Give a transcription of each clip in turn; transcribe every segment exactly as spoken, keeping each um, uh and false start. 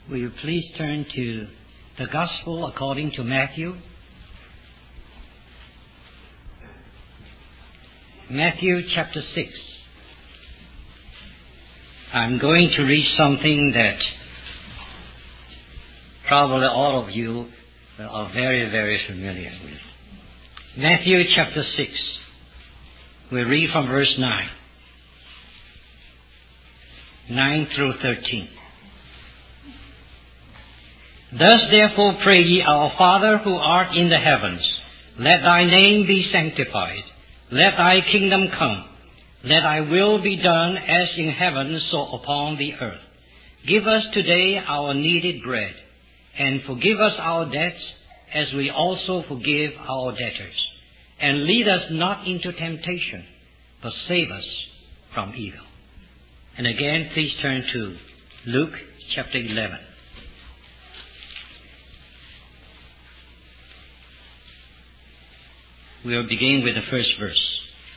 Will you please turn to the Gospel according to Matthew? Matthew chapter six. I'm going to read something that probably all of you are very, very familiar with. Matthew chapter six. We read from verse nine. nine through thirteen. Thus therefore pray ye, Our Father who art in the heavens, let thy name be sanctified. Let thy kingdom come. Let thy will be done as in heaven, so upon the earth. Give us today our needed bread, and forgive us our debts, as we also forgive our debtors. And lead us not into temptation, but save us from evil. And again, please turn to Luke chapter eleven. We'll begin with the first verse.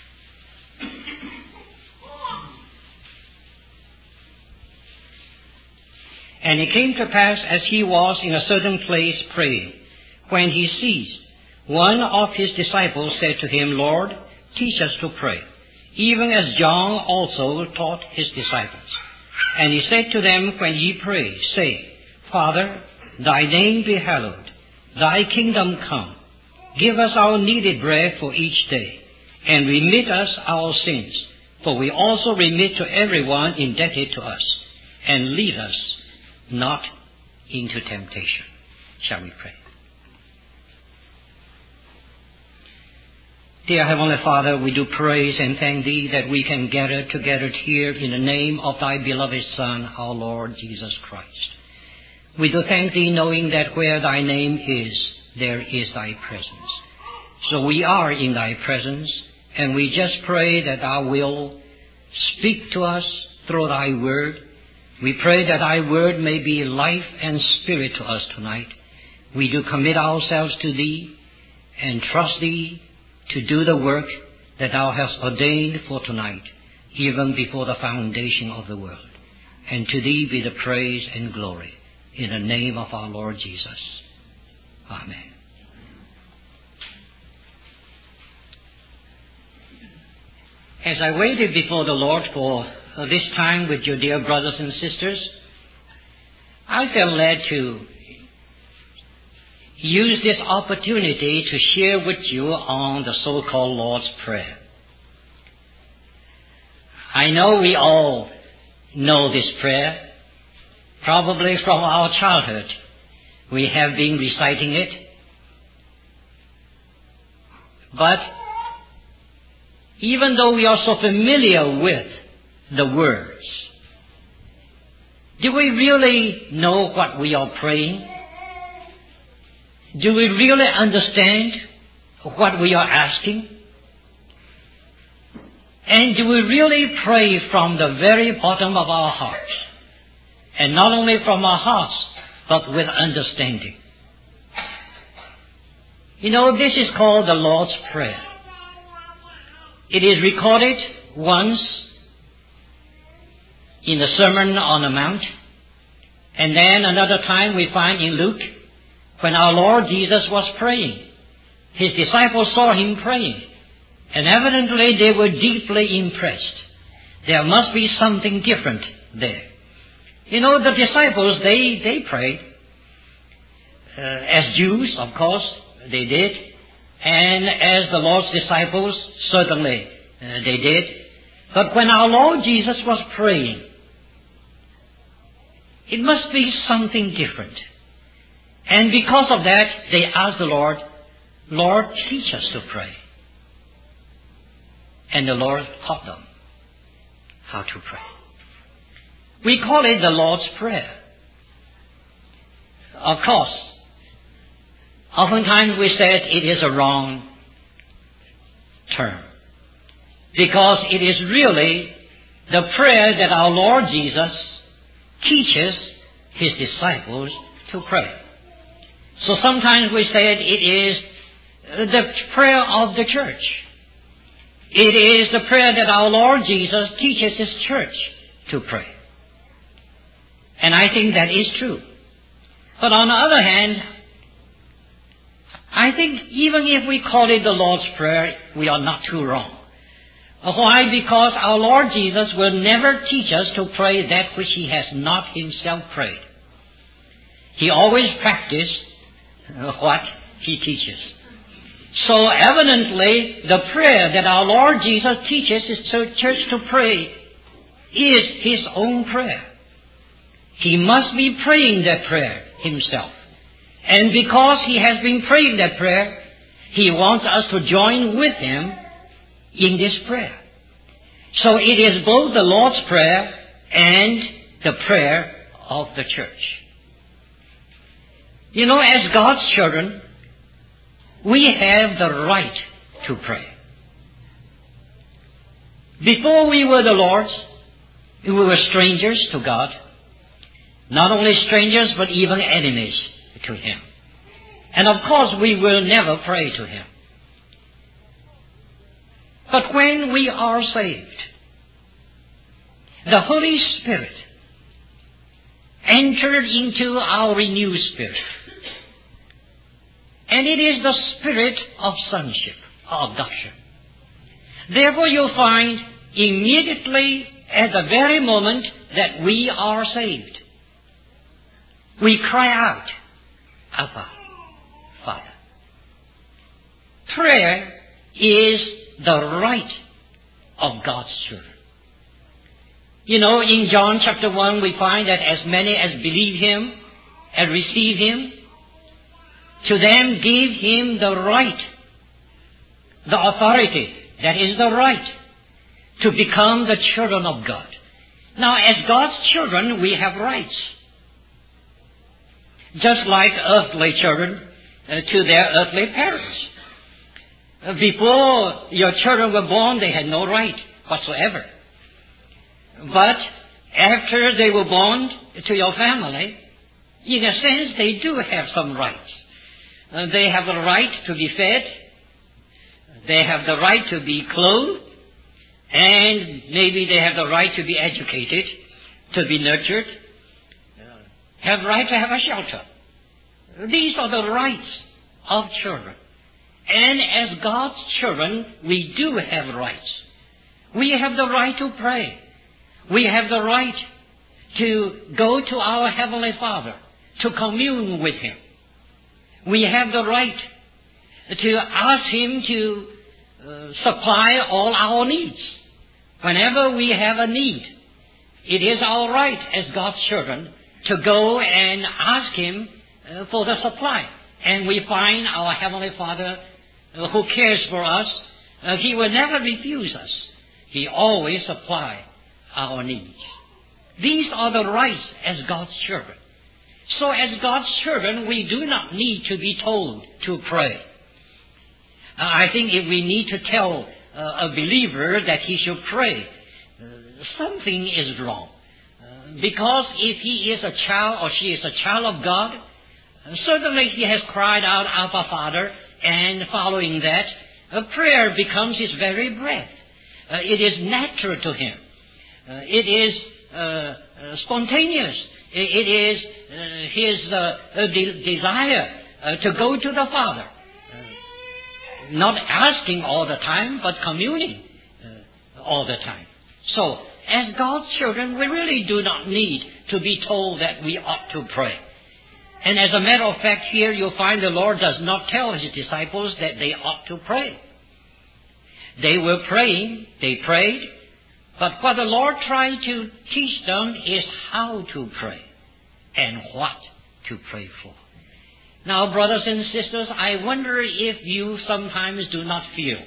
And it came to pass, as he was in a certain place praying, when he ceased, one of his disciples said to him, Lord, teach us to pray, even as John also taught his disciples. And he said to them, when ye pray, say, Father, thy name be hallowed, thy kingdom come. Give us our needed bread for each day, and remit us our sins, for we also remit to everyone indebted to us, and lead us not into temptation. Shall we pray? Dear Heavenly Father, we do praise and thank Thee that we can gather together here in the name of Thy beloved Son, our Lord Jesus Christ. We do thank Thee knowing that where Thy name is, there is Thy presence. So we are in Thy presence, and we just pray that Thou will speak to us through Thy word. We pray that Thy word may be life and spirit to us tonight. We do commit ourselves to Thee and trust Thee to do the work that Thou hast ordained for tonight, even before the foundation of the world. And to Thee be the praise and glory, in the name of our Lord Jesus. Amen. As I waited before the Lord for this time with your dear brothers and sisters, I felt led to use this opportunity to share with you on the so-called Lord's Prayer. I know we all know this prayer, probably from our childhood. We have been reciting it. But even though we are so familiar with the words, do we really know what we are praying? Do we really understand what we are asking? And do we really pray from the very bottom of our hearts? And not only from our hearts, but with understanding. You know, this is called the Lord's Prayer. It is recorded once in the Sermon on the Mount, and then another time we find in Luke, when our Lord Jesus was praying. His disciples saw Him praying, and evidently they were deeply impressed. There must be something different there. You know, the disciples, they, they prayed. Uh, as Jews, of course, they did. And as the Lord's disciples, certainly uh, they did. But when our Lord Jesus was praying, it must be something different. And because of that, they asked the Lord, Lord, teach us to pray. And the Lord taught them how to pray. We call it the Lord's Prayer. Of course, oftentimes we said it is a wrong term, because it is really the prayer that our Lord Jesus teaches His disciples to pray. So sometimes we said it is the prayer of the church. It is the prayer that our Lord Jesus teaches His church to pray. And I think that is true. But on the other hand, I think even if we call it the Lord's Prayer, we are not too wrong. Why? Because our Lord Jesus will never teach us to pray that which He has not Himself prayed. He always practiced what He teaches. So evidently, the prayer that our Lord Jesus teaches His church to pray is His own prayer. He must be praying that prayer Himself. And because He has been praying that prayer, He wants us to join with Him in this prayer. So it is both the Lord's Prayer and the prayer of the church. You know, as God's children, we have the right to pray. Before we were the Lord's, we were strangers to God. Not only strangers, but even enemies to Him. And of course, we will never pray to Him. But when we are saved, the Holy Spirit entered into our renewed spirit. And it is the spirit of sonship, of adoption. Therefore you'll find immediately at the very moment that we are saved, we cry out, Abba, Father. Prayer is the right of God's children. You know, in John chapter one, we find that as many as believe Him and receive Him, to them give Him the right, the authority, that is the right, to become the children of God. Now, as God's children, we have rights. Just like earthly children uh, to their earthly parents. Uh, before your children were born, they had no right whatsoever. But after they were born to your family, in a sense, they do have some rights. Uh, they have the right to be fed. They have the right to be clothed. And maybe they have the right to be educated, to be nurtured. Have the right to have a shelter. These are the rights of children. And as God's children, we do have rights. We have the right to pray. We have the right to go to our Heavenly Father, to commune with Him. We have the right to ask Him to uh, supply all our needs. Whenever we have a need, it is our right as God's children to go and ask Him uh, for the supply. And we find our Heavenly Father uh, who cares for us, uh, He will never refuse us. He always supplies our needs. These are the rights as God's children. So as God's children, we do not need to be told to pray. Uh, I think if we need to tell uh, a believer that he should pray, uh, something is wrong. Uh, because if he is a child or she is a child of God, uh, certainly he has cried out, Abba, Father, and following that, uh, prayer becomes his very breath. Uh, it is natural to him. Uh, it is uh, uh, spontaneous. It, it is uh, his uh, de- desire uh, to go to the Father. Uh, not asking all the time, but communing uh, all the time. So, as God's children, we really do not need to be told that we ought to pray. And as a matter of fact, here you'll find the Lord does not tell His disciples that they ought to pray. They were praying, they prayed, but what the Lord tried to teach them is how to pray and what to pray for. Now, brothers and sisters, I wonder if you sometimes do not feel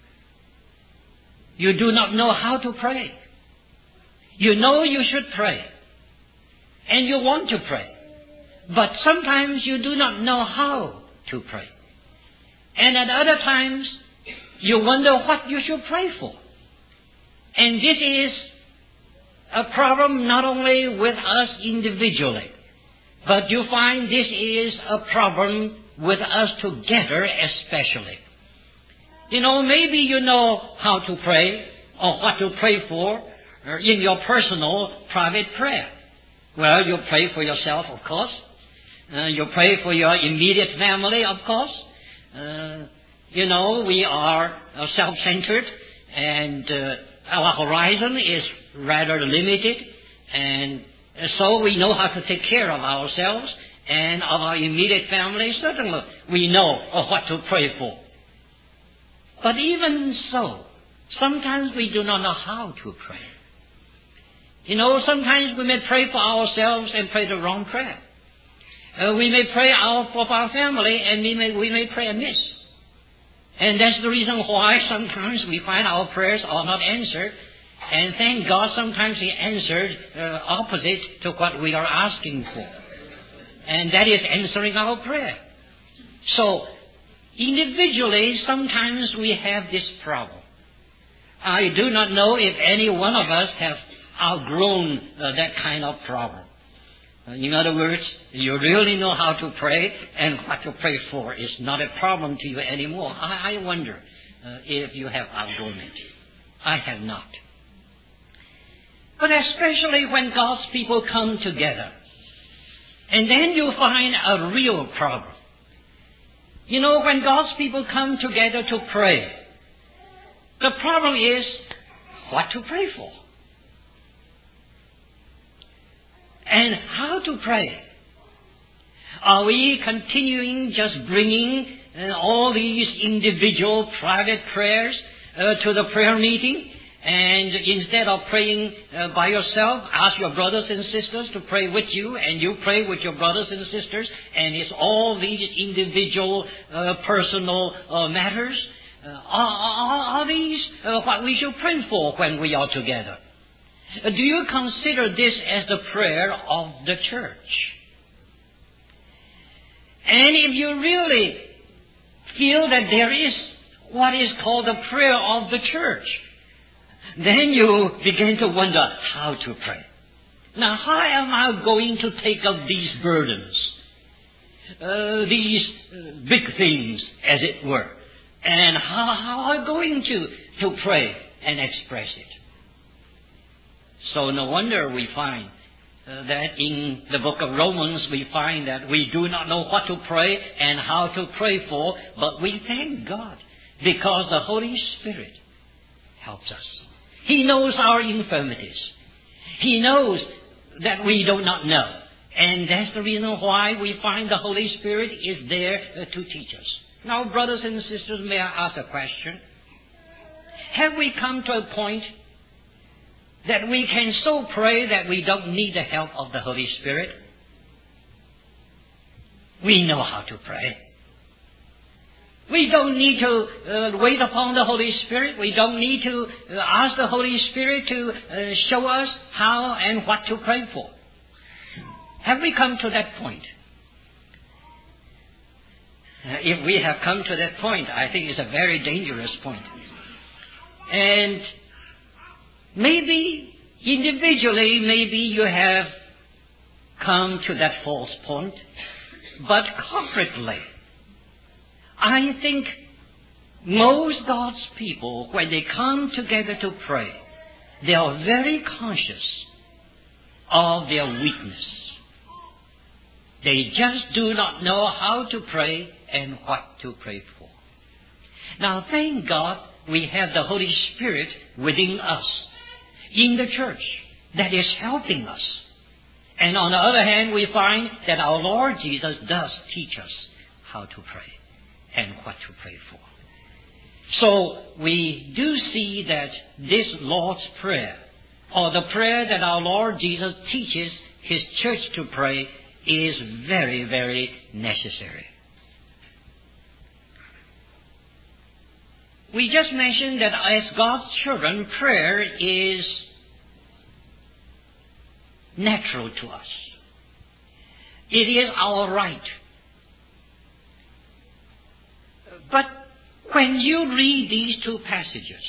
you do not know how to pray. You know you should pray, and you want to pray, but sometimes you do not know how to pray. And at other times, you wonder what you should pray for. And this is a problem not only with us individually, but you find this is a problem with us together especially. You know, maybe you know how to pray or what to pray for in your personal private prayer. Well, you pray for yourself, of course. Uh, you pray for your immediate family, of course. Uh, you know, we are uh, self-centered, and uh, our horizon is rather limited, and so we know how to take care of ourselves and of our immediate family. Certainly, we know uh, what to pray for. But even so, sometimes we do not know how to pray. You know, sometimes we may pray for ourselves and pray the wrong prayer. Uh, we may pray out for our family, and we may, we may pray amiss. And that's the reason why sometimes we find our prayers are not answered. And thank God sometimes He answered uh, opposite to what we are asking for. And that is answering our prayer. So, individually, sometimes we have this problem. I do not know if any one of us have outgrown uh, that kind of problem. Uh, in other words, you really know how to pray, and what to pray for is not a problem to you anymore. I, I wonder uh, if you have outgrown it. I have not. But especially when God's people come together, and then you find a real problem. You know, when God's people come together to pray, the problem is what to pray for. And how to pray. Are we continuing just bringing uh, all these individual private prayers uh, to the prayer meeting? And instead of praying uh, by yourself, ask your brothers and sisters to pray with you, and you pray with your brothers and sisters, and it's all these individual uh, personal uh, matters? Uh, are, are, are these uh, what we should pray for when we are together? Uh, do you consider this as the prayer of the church? And if you really feel that there is what is called the prayer of the church, then you begin to wonder how to pray. Now, how am I going to take up these burdens, uh, these uh, big things, as it were, and how, how am I going to, to pray and express it? So no wonder we find uh, that in the book of Romans we find that we do not know what to pray and how to pray for, but we thank God because the Holy Spirit helps us. He knows our infirmities. He knows that we do not know. And that's the reason why we find the Holy Spirit is there uh, to teach us. Now, brothers and sisters, may I ask a question? Have we come to a point that we can so pray that we don't need the help of the Holy Spirit? We know how to pray. We don't need to uh, wait upon the Holy Spirit. We don't need to uh, ask the Holy Spirit to uh, show us how and what to pray for. Have we come to that point? Uh, if we have come to that point, I think it's a very dangerous point. And maybe individually, maybe you have come to that false point, but corporately, I think most God's people, when they come together to pray, they are very conscious of their weakness. They just do not know how to pray and what to pray for. Now, thank God we have the Holy Spirit within us, in the church, that is helping us. And on the other hand, we find that our Lord Jesus does teach us how to pray and what to pray for. So we do see that this Lord's Prayer, or the prayer that our Lord Jesus teaches His church to pray, is very, very necessary. We just mentioned that as God's children, prayer is natural to us. It is our right. But when you read these two passages,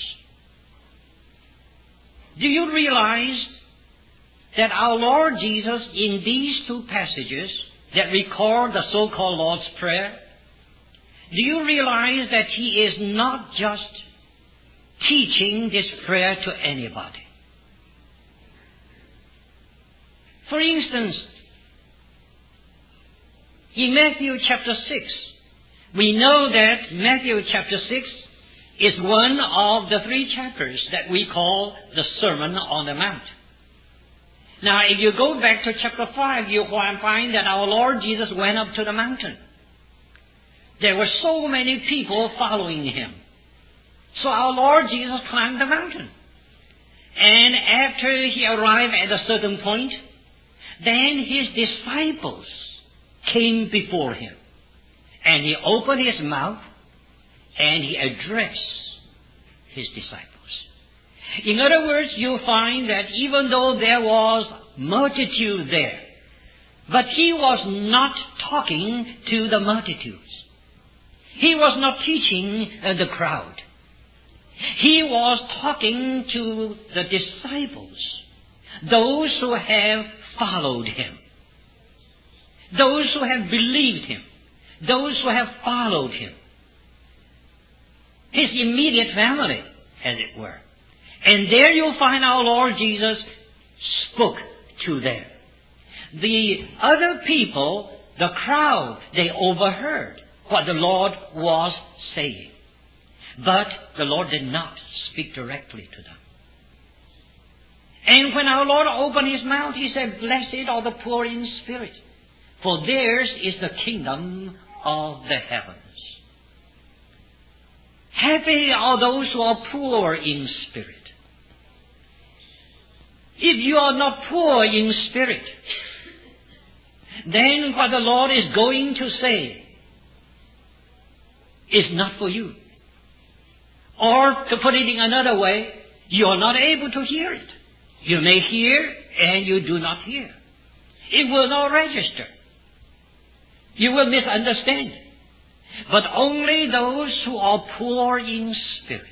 do you realize that our Lord Jesus, in these two passages that record the so-called Lord's Prayer, do you realize that He is not just teaching this prayer to anybody? For instance, In Matthew chapter six, we know that Matthew chapter six is one of the three chapters that we call the Sermon on the Mount. Now, if you go back to chapter five, you find that our Lord Jesus went up to the mountain. There were so many people following him. So our Lord Jesus climbed the mountain. And after he arrived at a certain point, then his disciples came before him. And he opened his mouth and he addressed his disciples. In other words, you find that even though there was multitude there, but he was not talking to the multitudes. He was not teaching uh, the crowd. He was talking to the disciples, those who have followed him, those who have believed him, those who have followed him, his immediate family, as it were. And there you'll find our Lord Jesus spoke to them. The other people, the crowd, they overheard what the Lord was saying. But the Lord did not speak directly to them. And when our Lord opened his mouth, he said, "Blessed are the poor in spirit, for theirs is the kingdom of the heavens." Happy are those who are poor in spirit. If you are not poor in spirit, then what the Lord is going to say is not for you. Or, to put it in another way, you are not able to hear it. You may hear and you do not hear. It will not register. You will misunderstand. But only those who are poor in spirit,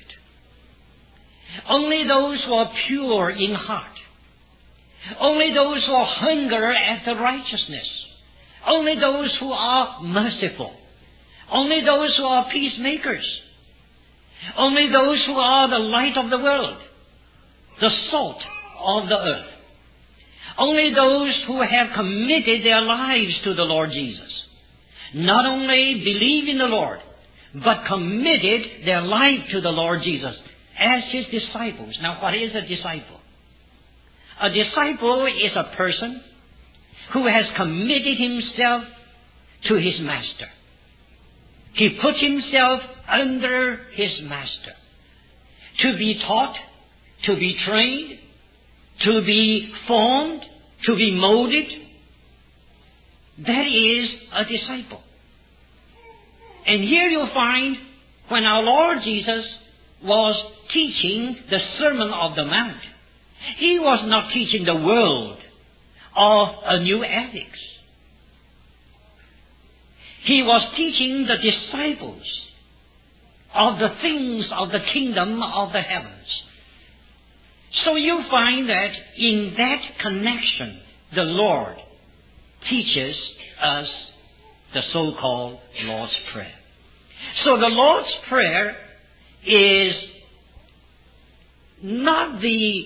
only those who are pure in heart, only those who are hunger after righteousness, only those who are merciful, only those who are peacemakers, only those who are the light of the world, the salt of the earth, only those who have committed their lives to the Lord Jesus, not only believe in the Lord, but committed their life to the Lord Jesus as his disciples. Now, what is a disciple? A disciple is a person who has committed himself to his master. He puts himself under his master to be taught, to be trained, to be formed, to be molded. That is a disciple. And here you'll find when our Lord Jesus was teaching the Sermon of the Mount, he was not teaching the world of a new ethics. He was teaching the disciples of the things of the kingdom of the heavens. So you find that in that connection, the Lord teaches us the so-called Lord's Prayer. So the Lord's Prayer is not the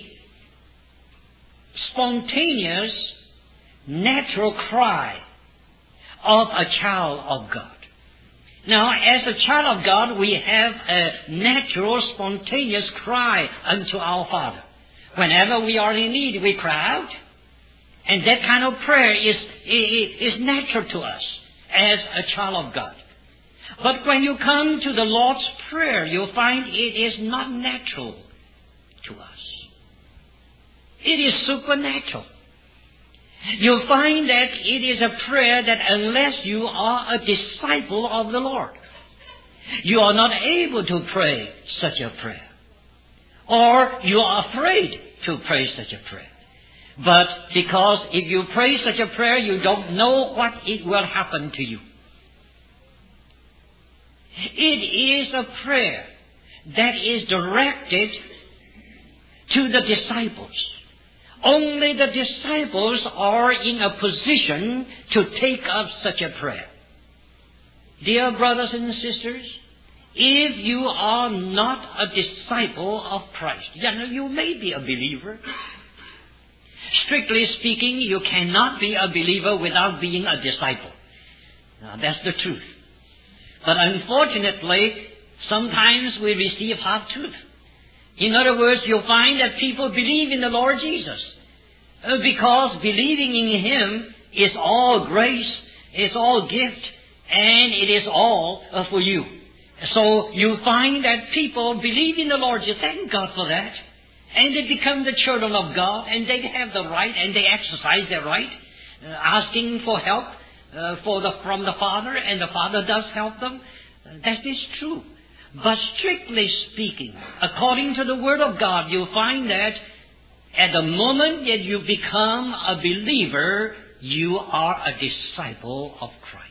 spontaneous, natural cry of a child of God. Now, as a child of God, we have a natural, spontaneous cry unto our Father. Whenever we are in need, we cry out. And that kind of prayer is, is, is natural to us as a child of God. But when you come to the Lord's Prayer, you'll find it is not natural to us. It is supernatural. You'll find that it is a prayer that unless you are a disciple of the Lord, you are not able to pray such a prayer. Or you are afraid to pray such a prayer. But because if you pray such a prayer, you don't know what it will happen to you. It is a prayer that is directed to the disciples. Only the disciples are in a position to take up such a prayer. Dear brothers and sisters, if you are not a disciple of Christ, you know, you may be a believer. Strictly speaking, you cannot be a believer without being a disciple. Now, that's the truth. But unfortunately, sometimes we receive half truth. In other words, you'll find that people believe in the Lord Jesus uh, because believing in Him is all grace, it's all gift, and it is all uh, for you. So you find that people believe in the Lord Jesus. Thank God for that. And they become the children of God, and they have the right, and they exercise their right, uh, asking for help uh, for the, from the Father, and the Father does help them. Uh, that is true. But strictly speaking, according to the Word of God, you'll find that at the moment that you become a believer, you are a disciple of Christ.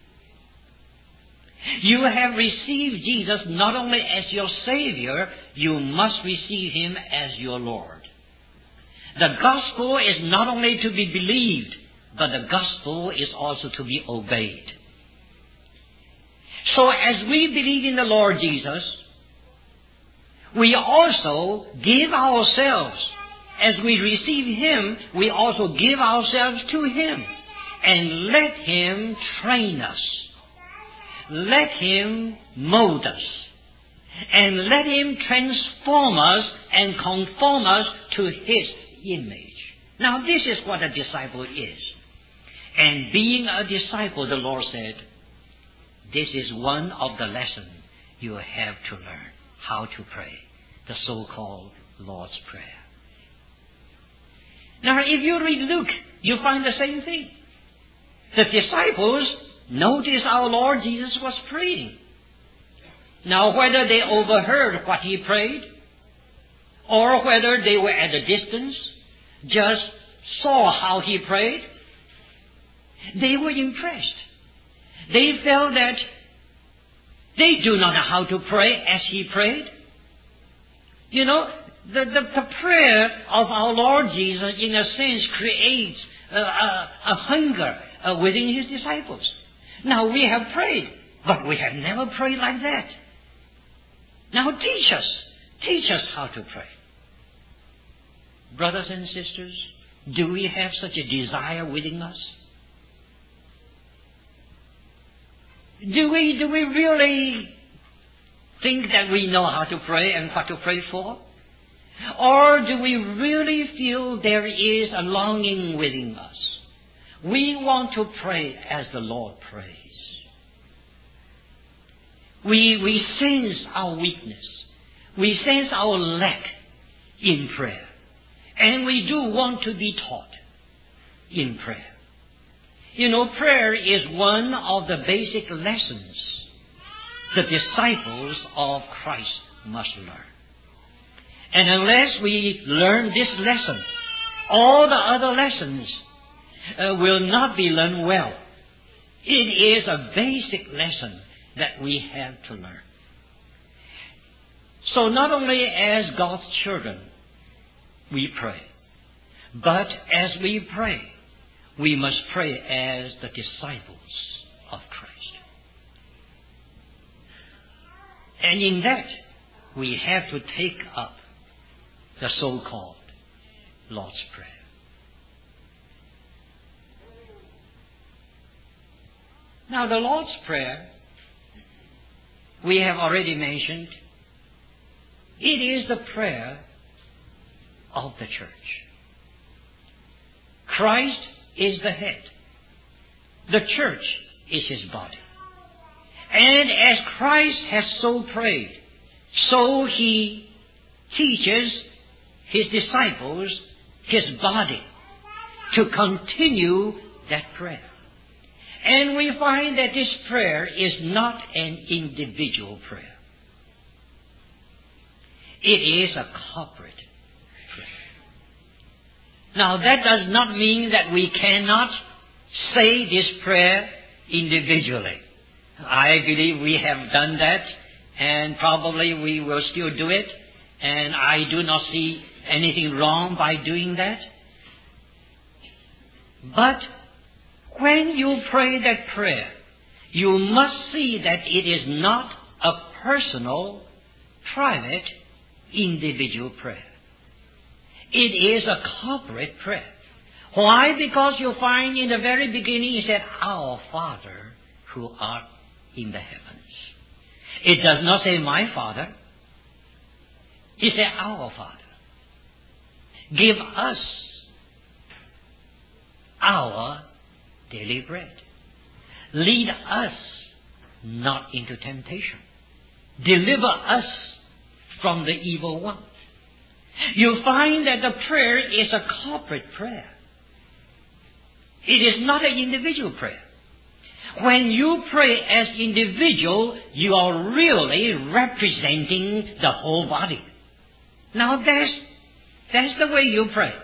You have received Jesus not only as your Savior, you must receive Him as your Lord. The gospel is not only to be believed, but the gospel is also to be obeyed. So as we believe in the Lord Jesus, we also give ourselves. As we receive Him, we also give ourselves to Him and let Him train us. Let Him mold us. And let Him transform us and conform us to His image. Now this is what a disciple is. And being a disciple, the Lord said, this is one of the lessons you have to learn. How to pray. The so-called Lord's Prayer. Now if you read Luke, you find the same thing. The disciples notice our Lord Jesus was praying. Now whether they overheard what He prayed, or whether they were at a distance, just saw how He prayed, they were impressed. They felt that they do not know how to pray as He prayed. You know, the, the, the prayer of our Lord Jesus, in a sense, creates a, a, a hunger uh, within His disciples. Now, we have prayed, but we have never prayed like that. Now, teach us. Teach us how to pray. Brothers and sisters, do we have such a desire within us? Do we, do we really think that we know how to pray and what to pray for? Or do we really feel there is a longing within us? We want to pray as the Lord prays. We, we sense our weakness. We sense our lack in prayer. And we do want to be taught in prayer. You know, prayer is one of the basic lessons the disciples of Christ must learn. And unless we learn this lesson, all the other lessons uh, will not be learned well. It is a basic lesson that we have to learn. So not only as God's children we pray, but as we pray, we must pray as the disciples of Christ. And in that, we have to take up the so-called Lord's Prayer. Now, the Lord's Prayer, we have already mentioned, it is the prayer of the church. Christ is the head. The church is His body. And as Christ has so prayed, so He teaches His disciples, His body, to continue that prayer. And we find that this prayer is not an individual prayer. It is a corporate prayer. Now that does not mean that we cannot say this prayer individually. I believe we have done that, and probably we will still do it, and I do not see anything wrong by doing that. But when you pray that prayer, you must see that it is not a personal, private, individual prayer. It is a corporate prayer. Why? Because you find in the very beginning He said, Our Father who art in the heavens. It does not say my Father. It says our Father. Give us our daily bread. Lead us not into temptation. Deliver us from the evil one. You find that the prayer is a corporate prayer. It is not an individual prayer. When you pray as individual, you are really representing the whole body. Now that's, that's the way you pray.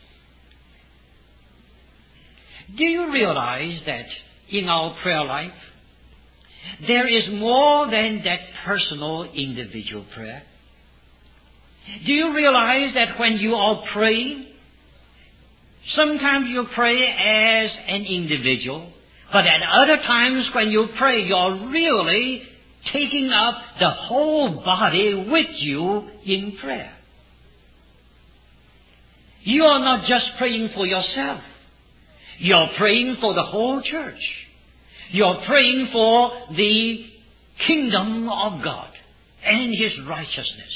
Do you realize that in our prayer life, there is more than that personal individual prayer? Do you realize that when you are praying, sometimes you pray as an individual, but at other times when you pray, you're really taking up the whole body with you in prayer. You are not just praying for yourself. You're praying for the whole church. You're praying for the kingdom of God and His righteousness.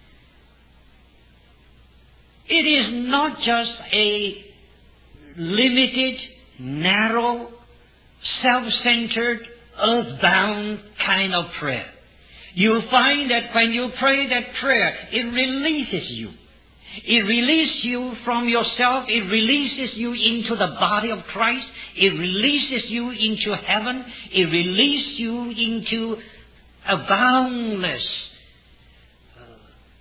It is not just a limited, narrow, self-centered, earthbound kind of prayer. You'll find that when you pray that prayer, it releases you. It releases you from yourself. It releases you into the body of Christ. It releases you into heaven. It releases you into a boundless uh,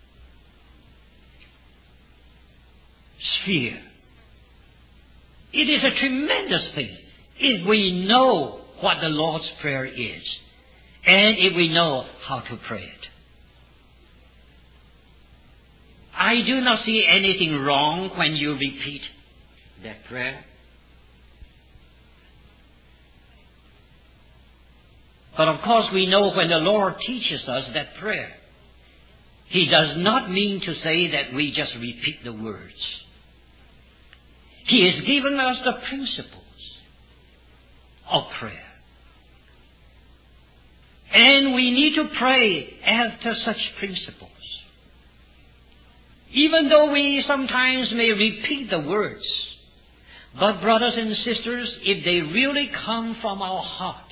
sphere. It is a tremendous thing if we know what the Lord's Prayer is and if we know how to pray it. I do not see anything wrong when you repeat that prayer. But of course we know when the Lord teaches us that prayer, He does not mean to say that we just repeat the words. He has given us the principles of prayer. And we need to pray after such principles. Even though we sometimes may repeat the words, but brothers and sisters, if they really come from our heart,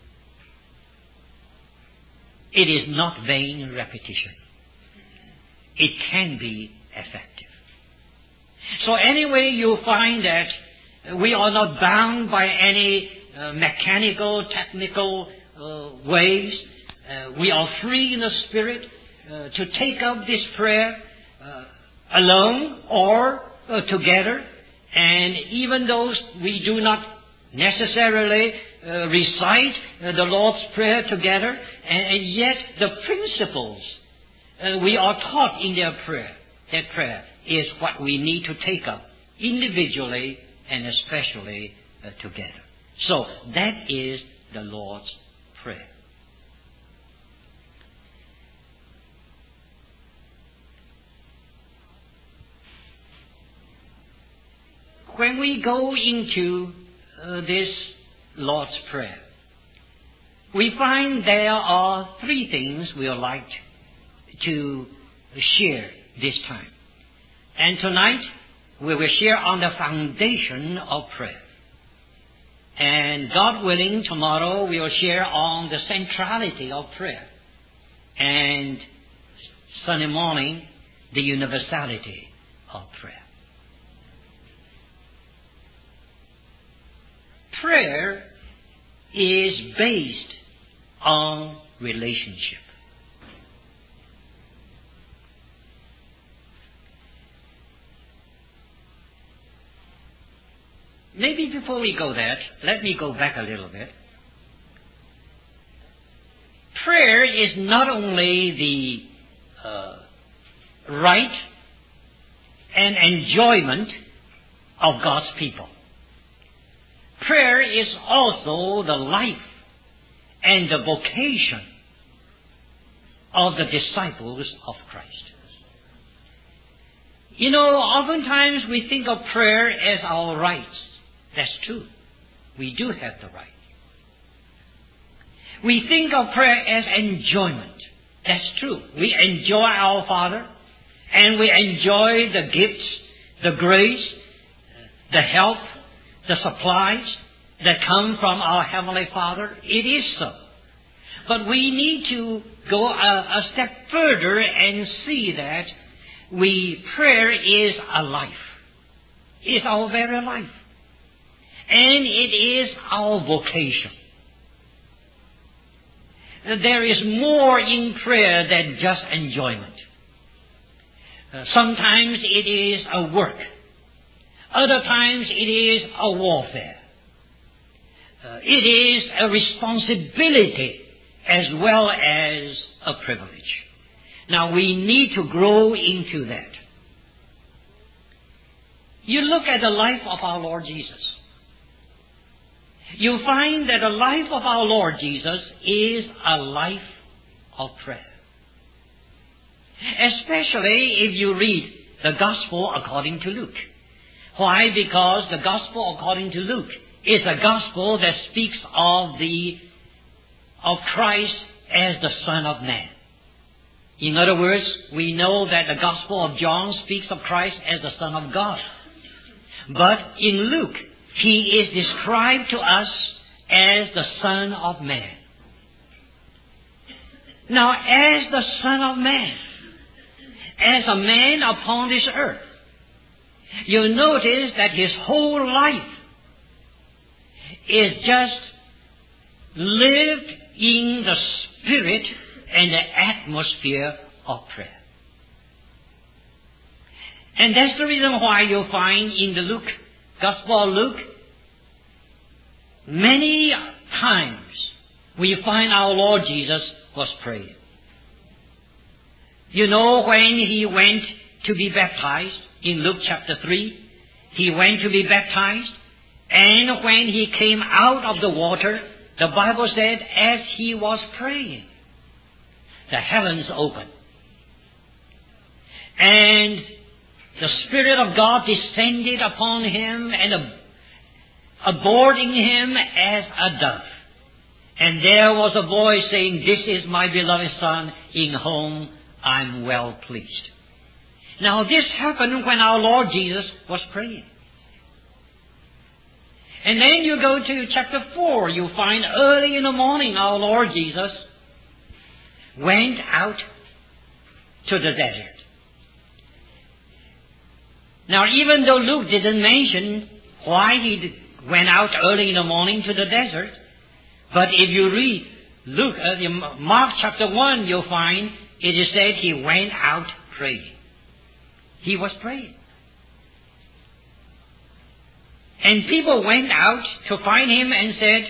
it is not vain repetition. It can be effective. So anyway, you find that we are not bound by any uh, mechanical, technical uh, ways. Uh, we are free in the Spirit uh, to take up this prayer uh, alone or uh, together. And even though we do not necessarily uh, recite uh, the Lord's Prayer together, and, and yet the principles uh, we are taught in their prayer, that prayer is what we need to take up individually and especially uh, together. So that is the Lord's Prayer. When we go into uh, this Lord's Prayer, we find there are three things we would like to share this time. And tonight, we will share on the foundation of prayer. And God willing, tomorrow we will share on the centrality of prayer. And Sunday morning, the universality of prayer. Prayer is based on relationship. Maybe before we go there, let me go back a little bit. Prayer is not only the uh, right and enjoyment of God's people. Prayer is also the life and the vocation of the disciples of Christ. You know, oftentimes we think of prayer as our rights. That's true. We do have the right. We think of prayer as enjoyment. That's true. We enjoy our Father, and we enjoy the gifts, the grace, the help, the supplies that come from our Heavenly Father. It is so. But we need to go a, a step further and see that we prayer is a life. It's our very life. And it is our vocation. There is more in prayer than just enjoyment. Uh, sometimes it is a work. Other times it is a warfare. Uh, it is a responsibility as well as a privilege. Now we need to grow into that. You look at the life of our Lord Jesus. You find that the life of our Lord Jesus is a life of prayer. Especially if you read the Gospel according to Luke. Why? Because the Gospel according to Luke is a Gospel that speaks of the of Christ as the Son of Man. In other words, we know that the Gospel of John speaks of Christ as the Son of God. But in Luke, He is described to us as the Son of Man. Now, as the Son of Man, as a man upon this earth, you'll notice that His whole life is just lived in the spirit and the atmosphere of prayer. And that's the reason why you'll find in the Luke, Gospel of Luke, many times we find our Lord Jesus was praying. You know, when He went to be baptized, in Luke chapter three, He went to be baptized, and when He came out of the water, the Bible said, as He was praying, the heavens opened. And the Spirit of God descended upon Him and abording Him as a dove. And there was a voice saying, this is my beloved Son, in whom I'm well pleased. Now this happened when our Lord Jesus was praying. And then you go to chapter four, you find early in the morning our Lord Jesus went out to the desert. Now even though Luke didn't mention why He went out early in the morning to the desert, but if you read Luke, uh, in Mark chapter one, you'll find it is said He went out praying. He was praying. And people went out to find Him and said,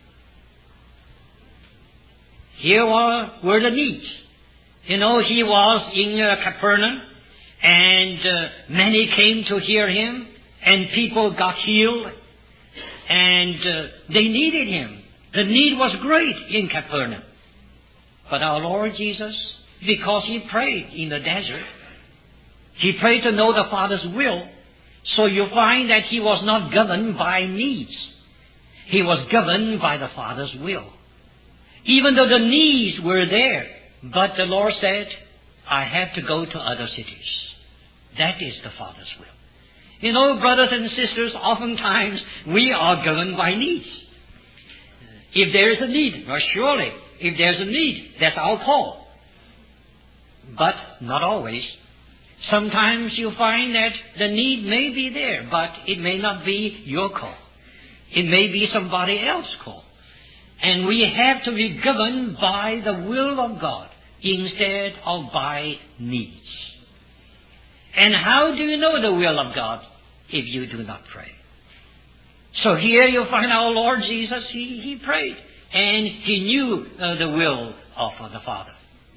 here were, were the needs. You know, He was in uh, Capernaum, and uh, many came to hear Him, and people got healed, and uh, they needed Him. The need was great in Capernaum. But our Lord Jesus, because He prayed in the desert, He prayed to know the Father's will. So you find that He was not governed by needs. He was governed by the Father's will. Even though the needs were there, but the Lord said, I have to go to other cities. That is the Father's will. You know, brothers and sisters, oftentimes we are governed by needs. If there is a need, well, surely, if there's a need, that's our call. But not always. Sometimes you find that the need may be there, but it may not be your call. It may be somebody else's call. And we have to be governed by the will of God instead of by needs. And how do you know the will of God if you do not pray? So here you find our Lord Jesus, He, he prayed. And He knew uh, the will of uh, the Father.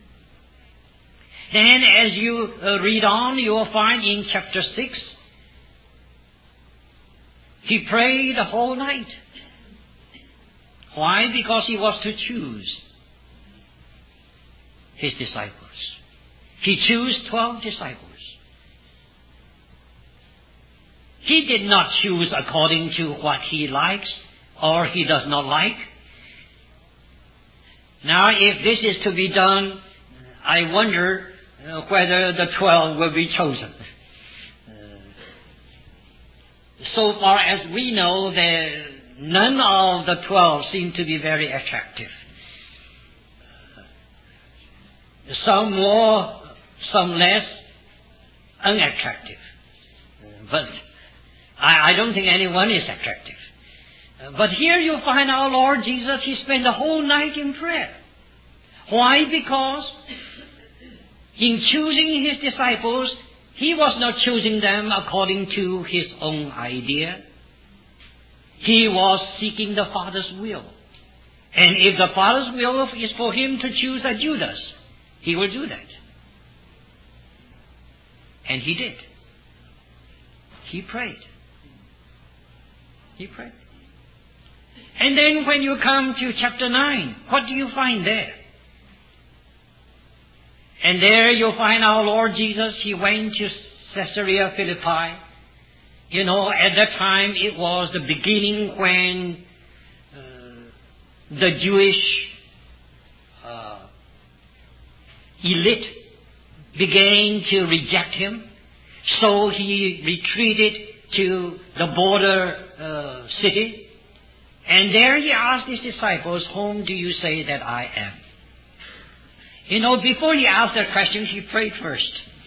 Then as you uh, read on, you will find in chapter six, He prayed the whole night. Why? Because He was to choose His disciples. He chose twelve disciples. He did not choose according to what He likes or He does not like. Now, if this is to be done, I wonder uh, whether the twelve will be chosen. Uh, so far as we know, there, none of the twelve seem to be very attractive. Uh, some more, some less unattractive. Uh, but I, I don't think anyone is attractive. Uh, but here you find our Lord Jesus, He spent the whole night in prayer. Why? Because in choosing His disciples, He was not choosing them according to His own idea. He was seeking the Father's will. And if the Father's will is for Him to choose a Judas, He will do that. And He did. He prayed. He prayed. And then when you come to chapter nine, what do you find there? And there you find our Lord Jesus. He went to Caesarea Philippi. You know, at that time it was the beginning when uh, the Jewish uh, elite began to reject Him. So He retreated to the border uh, city. And there He asked His disciples, "Whom do you say that I am?" You know, before He asked that question, He prayed first.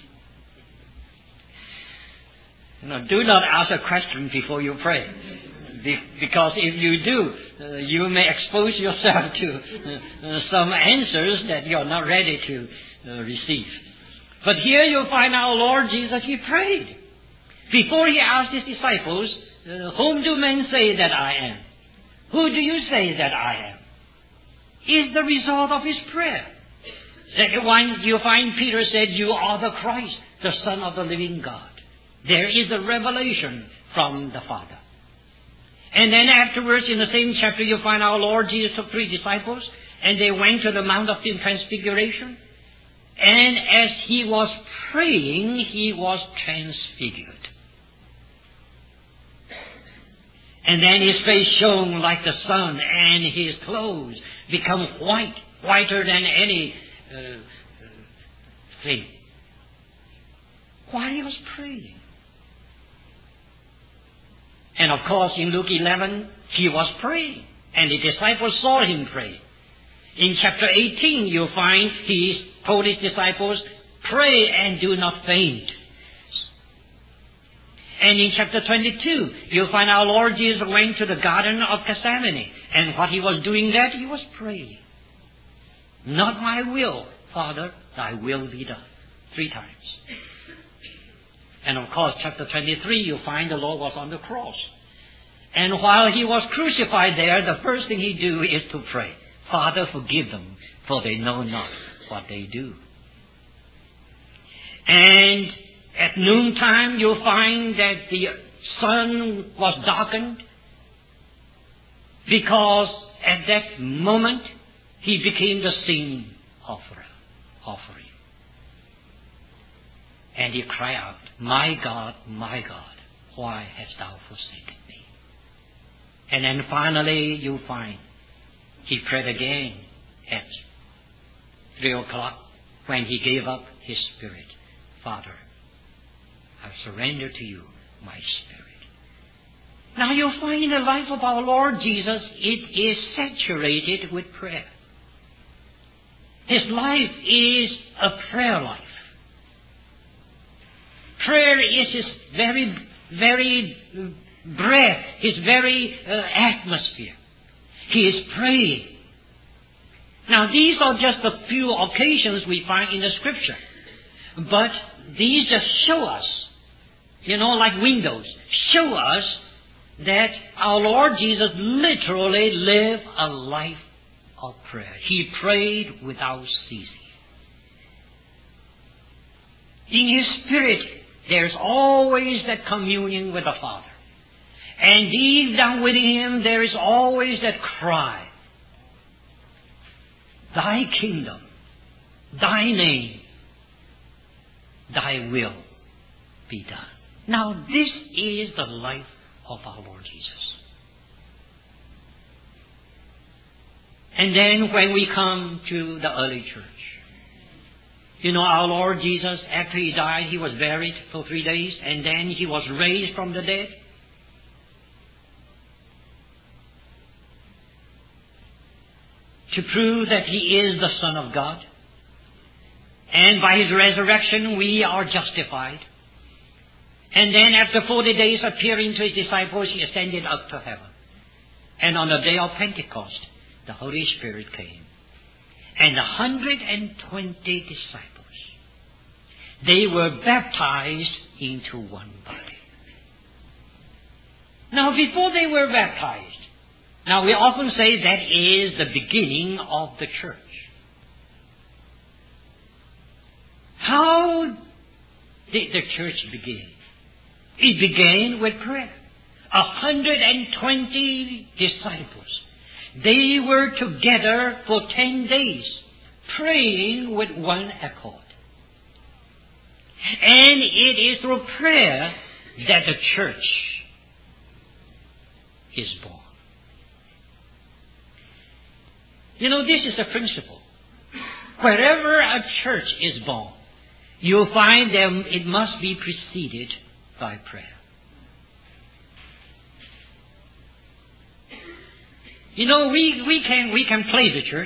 You know, do not ask a question before you pray. Be- because if you do, uh, you may expose yourself to uh, uh, some answers that you're not ready to uh, receive. But here you find our Lord Jesus, He prayed. Before He asked His disciples, uh, "Whom do men say that I am? Who do you say that I am?" Is the result of His prayer. Second one, you find Peter said, "You are the Christ, the Son of the living God." There is a revelation from the Father. And then afterwards, in the same chapter, you find our Lord Jesus took three disciples, and they went to the Mount of Transfiguration. And as He was praying, He was transfigured. And then His face shone like the sun, and His clothes become white, whiter than any uh, uh, thing. Why He was praying. And of course, in Luke eleven, He was praying, and the disciples saw Him pray. In chapter eighteen, you find He told His disciples, "Pray and do not faint." And in chapter twenty-two, you find our Lord Jesus went to the Garden of Gethsemane. And what He was doing there, He was praying. "Not my will, Father, thy will be done." Three times. And of course, chapter twenty-three, you find the Lord was on the cross. And while He was crucified there, the first thing He do is to pray. "Father, forgive them, for they know not what they do." And at noontime, you'll find that the sun was darkened, because at that moment, He became the sin offerer, offering. And He cried out, "My God, my God, why hast thou forsaken me?" And then finally, you find He prayed again at three o'clock when He gave up His spirit. "Father, I surrender to you my spirit." Now you'll find in the life of our Lord Jesus, it is saturated with prayer. His life is a prayer life. Prayer is His very, very breath, His very uh, atmosphere. He is praying. Now these are just a few occasions we find in the Scripture. But these just show us, you know, like windows, show us that our Lord Jesus literally lived a life of prayer. He prayed without ceasing. In His spirit, there's always that communion with the Father. And deep down within Him, there is always that cry, "Thy kingdom, Thy name, Thy will be done." Now this is the life of our Lord Jesus. And then when we come to the early church, you know, our Lord Jesus, after He died, He was buried for three days, and then He was raised from the dead. To prove that He is the Son of God. And by His resurrection, we are justified. And then after forty days appearing to His disciples, He ascended up to heaven. And on the day of Pentecost, the Holy Spirit came. And the one hundred twenty disciples, they were baptized into one body. Now, before they were baptized, now we often say that is the beginning of the church. How did the church begin? It began with prayer. A hundred and twenty disciples. They were together for ten days, praying with one accord. And it is through prayer that the church is born. You know, this is the principle. Wherever a church is born, you'll find them, it must be preceded by prayer. You know, we, we can we can play the church.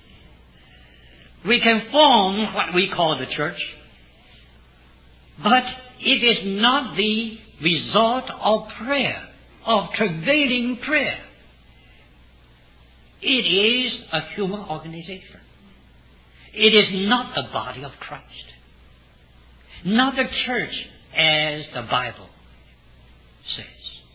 We can form what we call the church. But it is not the result of prayer, of travailing prayer. It is a human organization. It is not the body of Christ. Not the church as the Bible says.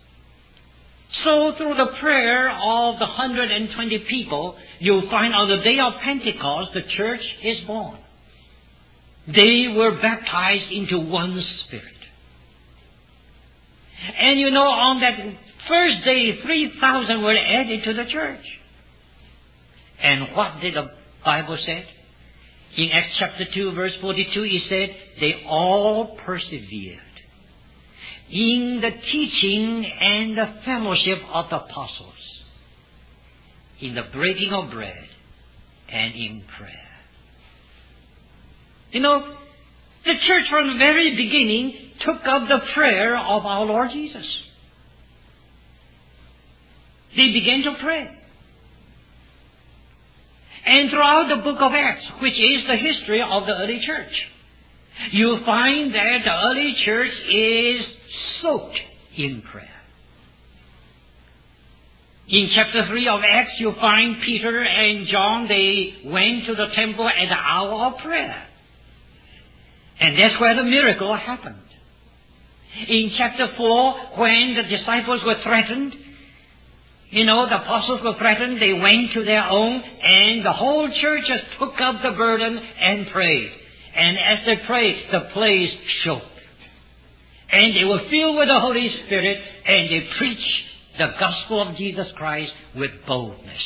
So through the prayer of the one hundred twenty people, you'll find on the day of Pentecost, the church is born. They were baptized into one Spirit. And you know, on that first day, three thousand were added to the church. And what did the Bible say? In Acts chapter two, verse forty-two, it said, they all persevered in the teaching and the fellowship of the apostles, in the breaking of bread, and in prayer. You know, the church from the very beginning took up the prayer of our Lord Jesus. They began to pray. And throughout the book of Acts, which is the history of the early church, you'll find that the early church is soaked in prayer. In chapter three of Acts, you'll find Peter and John, they went to the temple at the hour of prayer. And that's where the miracle happened. In chapter four, when the disciples were threatened, you know, the apostles were threatened, they went to their own, and the whole church just took up the burden and prayed. And as they prayed, the place shook. And they were filled with the Holy Spirit, and they preached the gospel of Jesus Christ with boldness.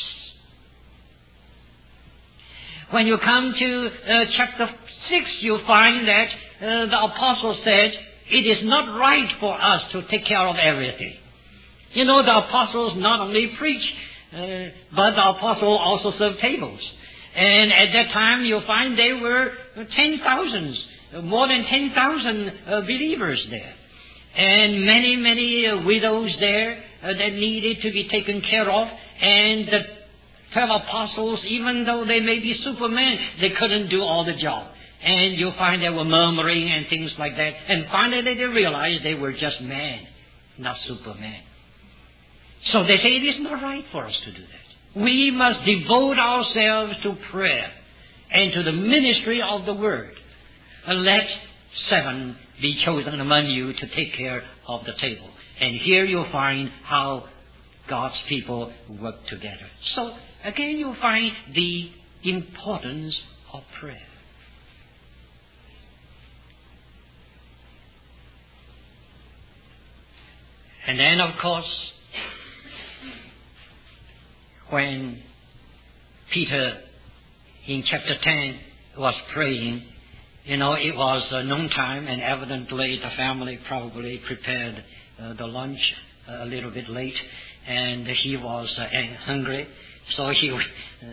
When you come to uh, chapter six, you find that uh, the apostle said, it is not right for us to take care of everything. You know, the apostles not only preach, uh, but the apostle also served tables. And at that time, you'll find there were ten thousands, more than ten thousand uh, believers there. And many, many uh, widows there uh, that needed to be taken care of. And the twelve apostles, even though they may be supermen, they couldn't do all the job. And you'll find they were murmuring and things like that. And finally they realized they were just men, not supermen. So they say it is not right for us to do that. We must devote ourselves to prayer and to the ministry of the Word. And let seven be chosen among you to take care of the table. And here you'll find how God's people work together. So again, you'll find the importance of prayer. And then, of course, when Peter in chapter ten was praying, you know, it was uh, noontime, and evidently the family probably prepared uh, the lunch uh, a little bit late, and he was uh, hungry, So he, uh,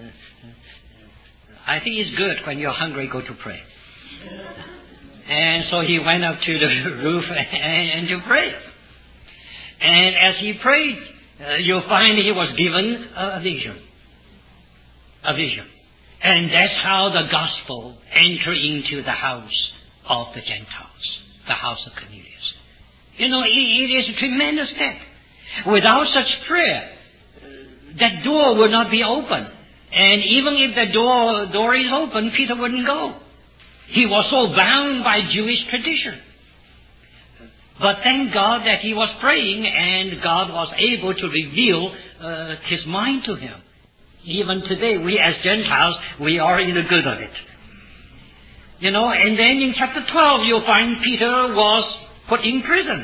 I think it's good when you're hungry, go to pray. And so he went up to the roof and, and to pray. And as he prayed, uh, you'll find he was given a vision. A vision. And that's how the gospel entered into the house of the Gentiles, the house of Cornelius. You know, it, it is a tremendous step. Without such prayer, that door would not be open. And even if the door, door is open, Peter wouldn't go. He was so bound by Jewish tradition. But thank God that he was praying and God was able to reveal uh, his mind to him. Even today, we as Gentiles, we are in the good of it. You know, and then in chapter twelve, you'll find Peter was put in prison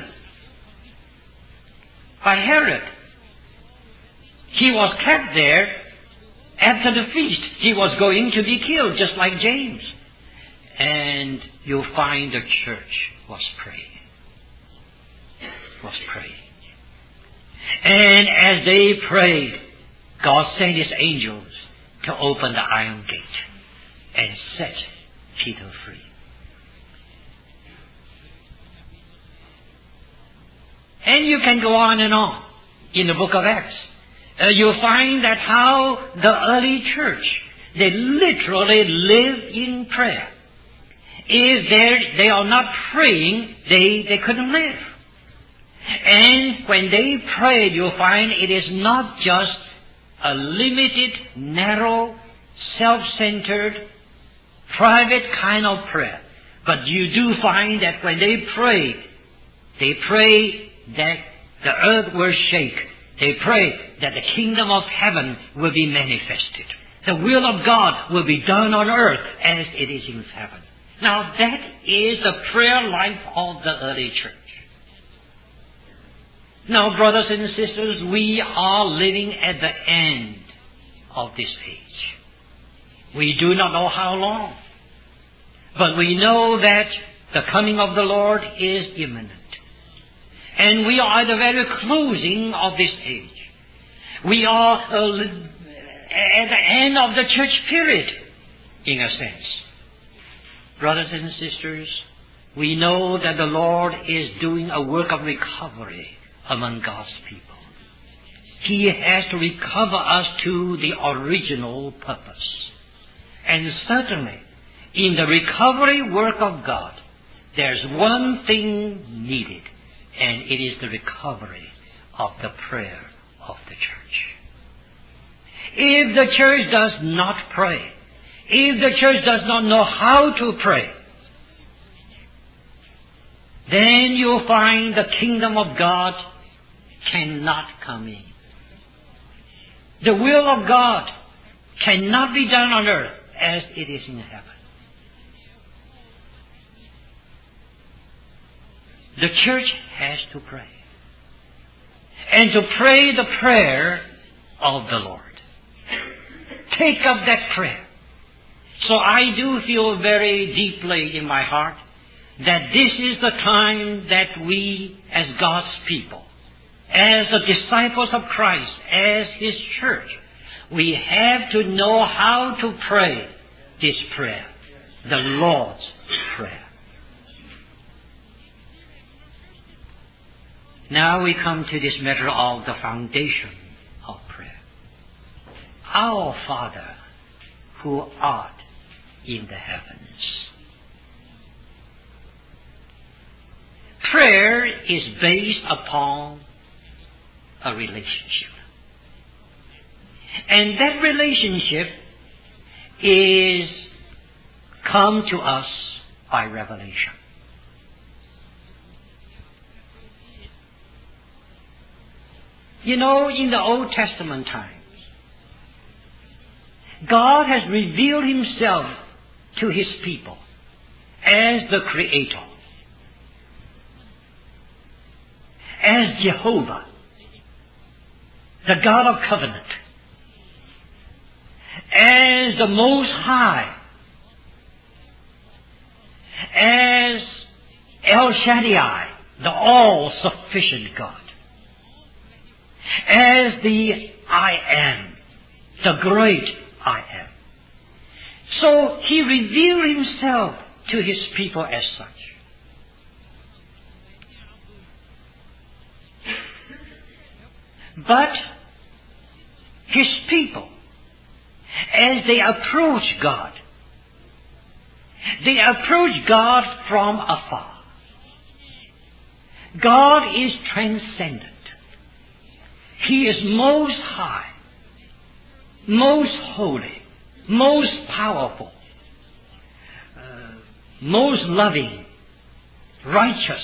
by Herod. He was kept there after the feast. He was going to be killed, just like James. And you'll find the church was praying. Was praying. And as they prayed, God sent his angels to open the iron gate and set Peter free. And you can go on and on in the book of Acts. Uh, you'll find that how the early church, they literally live in prayer. If they are not praying, they, they couldn't live. And when they prayed, you'll find it is not just a limited, narrow, self-centered, private kind of prayer. But you do find that when they pray, they pray that the earth will shake. They pray that the kingdom of heaven will be manifested. The will of God will be done on earth as it is in heaven. Now that is the prayer life of the early church. Now, brothers and sisters, we are living at the end of this age. We do not know how long, but we know that the coming of the Lord is imminent. And we are at the very closing of this age. We are uh, at the end of the church period, in a sense. Brothers and sisters, we know that the Lord is doing a work of recovery among God's people. He has to recover us to the original purpose. And certainly, in the recovery work of God, there's one thing needed, and it is the recovery of the prayer of the church. If the church does not pray, if the church does not know how to pray, then you'll find the kingdom of God cannot come in. The will of God cannot be done on earth as it is in heaven. The church has to pray. And to pray the prayer of the Lord. Take up that prayer. So I do feel very deeply in my heart that this is the time that we as God's people, as the disciples of Christ, as His church, we have to know how to pray this prayer, the Lord's Prayer. Now we come to this matter of the foundation of prayer. Our Father, who art in the heavens. Prayer is based upon a relationship. And that relationship is come to us by revelation. You know, in the Old Testament times, God has revealed Himself to His people as the Creator, as Jehovah, the God of covenant, as the Most High, as El Shaddai, the all-sufficient God, as the I Am, the great I am. So he revealed himself to his people as such. But his people, as they approach God, they approach God from afar. God is transcendent. He is most high, most holy, most powerful, uh, most loving, righteous,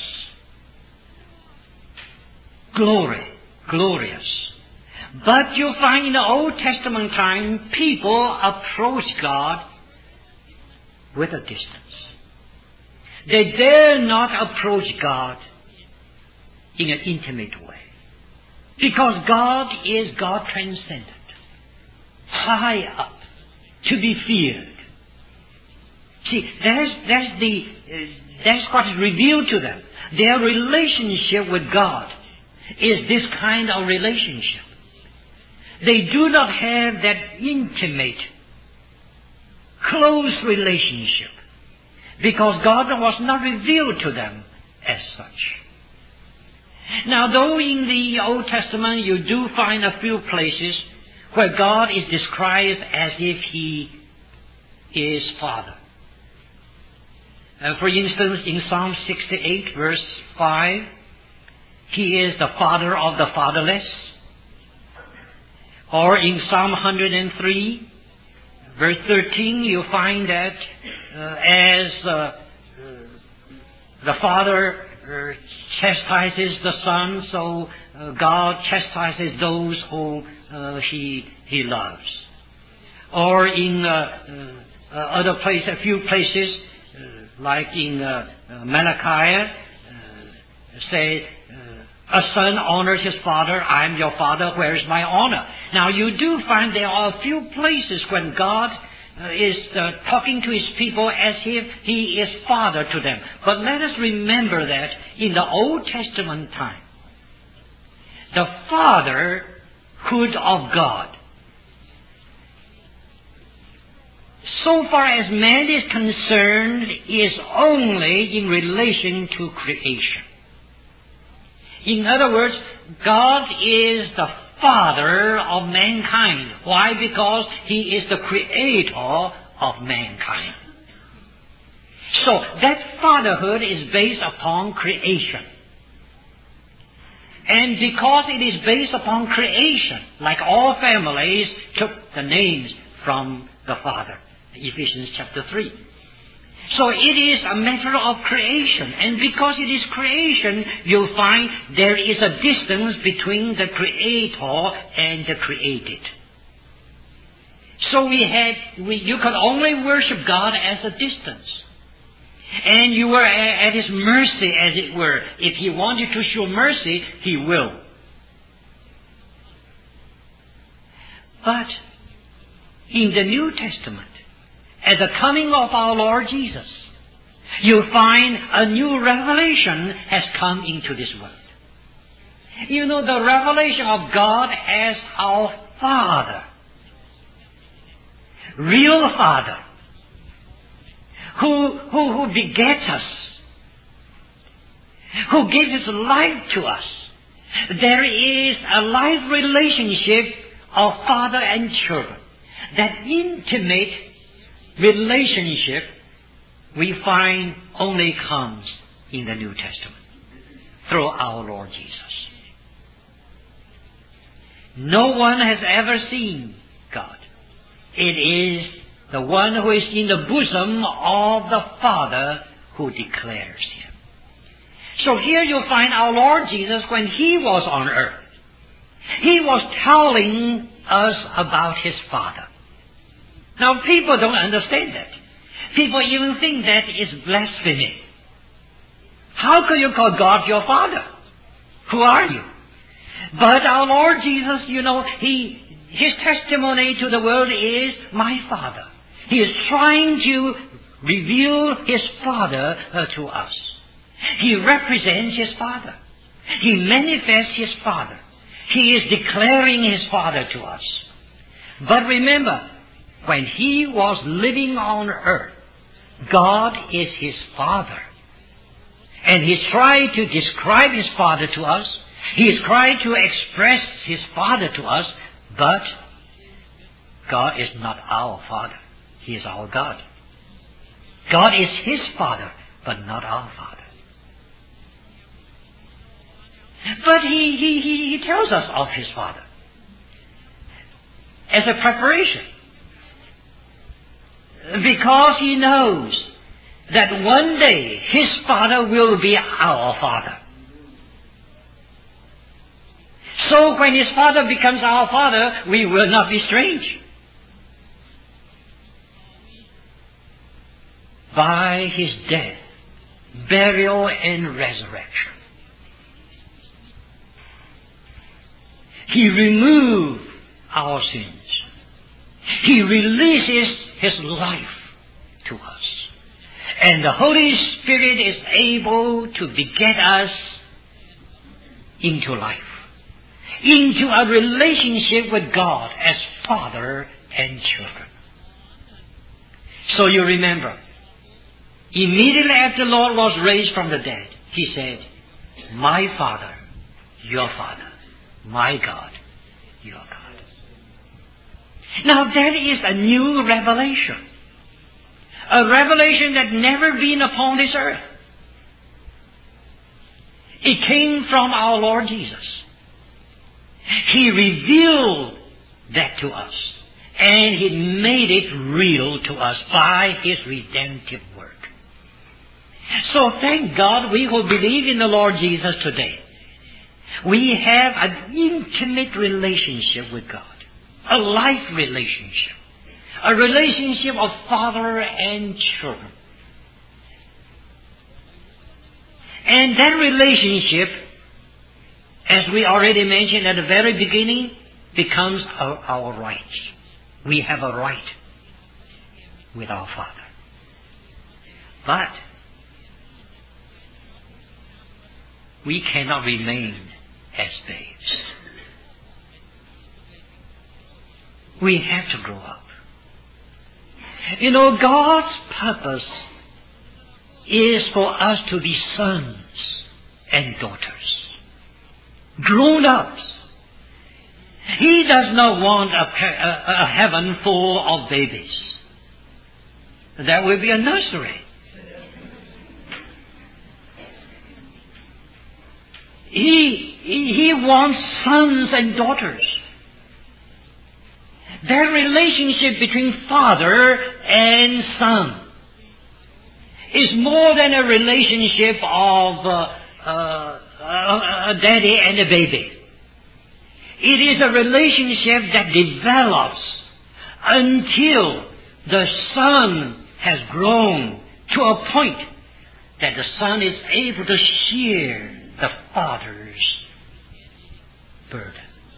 glory, glorious. But you find in the Old Testament time, people approach God with a distance. They dare not approach God in an intimate way. Because God is God transcendent, high up, to be feared. See, that's, that's, the, uh, that's what is revealed to them. Their relationship with God is this kind of relationship. They do not have that intimate, close relationship because God was not revealed to them as such. Now, though in the Old Testament you do find a few places where God is described as if He is Father. Uh, for instance, in Psalm sixty-eight, verse five, He is the Father of the fatherless. Or in Psalm one hundred three, verse thirteen, you find that uh, as uh, uh, the Father uh, chastises the Son, so uh, God chastises those whom uh, he, he loves. Or in uh, uh, other places, a few places, uh, like in uh, uh, Malachi, uh, say, uh, a son honors his father, I am your father, where is my honor? Now you do find there are a few places when God uh, is uh, talking to His people as if He is Father to them. But let us remember that in the Old Testament time, the fatherhood of God, so far as man is concerned, is only in relation to creation. In other words, God is the Father of mankind. Why? Because He is the Creator of mankind. So that fatherhood is based upon creation. And because it is based upon creation, like all families took the names from the Father. Ephesians chapter three. So it is a matter of creation. And because it is creation, you'll find there is a distance between the Creator and the created. So we had, we, you could only worship God as a distance. And you were at His mercy, as it were. If He wanted to show mercy, He will. But in the New Testament, at the coming of our Lord Jesus, you'll find a new revelation has come into this world. You know, the revelation of God as our Father, real Father, who, who, who begets us, who gives His life to us. There is a life relationship of father and children. That intimate relationship we find only comes in the New Testament through our Lord Jesus. No one has ever seen God. It is the one who is in the bosom of the Father who declares Him. So here you find our Lord Jesus when He was on earth. He was telling us about His Father. Now people don't understand that. People even think that is blasphemy. How could you call God your Father? Who are you? But our Lord Jesus, you know, He, His testimony to the world is my Father. He is trying to reveal His Father uh, to us. He represents His Father. He manifests His Father. He is declaring His Father to us. But remember, when he was living on earth, God is his Father. And he's trying to describe his Father to us. He's trying to express his Father to us. But God is not our Father. He is our God. God is his Father, but not our Father. But he, he, he, he tells us of his Father as a preparation. Because he knows that one day his Father will be our Father. So when his Father becomes our Father, we will not be strange. By his death, burial, and resurrection, he removed our sins. He releases his life to us. And the Holy Spirit is able to beget us into life, into a relationship with God as Father and children. So you remember, immediately after the Lord was raised from the dead, he said, my Father, your Father, my God, your God. Now that is a new revelation. A revelation that never been upon this earth. It came from our Lord Jesus. He revealed that to us. And he made it real to us by his redemptive work. So thank God we who believe in the Lord Jesus today, we have an intimate relationship with God. A life relationship. A relationship of father and children. And that relationship, as we already mentioned at the very beginning, becomes our, our right. We have a right with our Father. But we cannot remain as babes. We have to grow up. You know, God's purpose is for us to be sons and daughters, grown-ups. He does not want a, a, a heaven full of babies. That will be a nursery. He, he wants sons and daughters. That relationship between father and son is more than a relationship of uh, uh, a daddy and a baby. It is a relationship that develops until the son has grown to a point that the son is able to share the father's burden.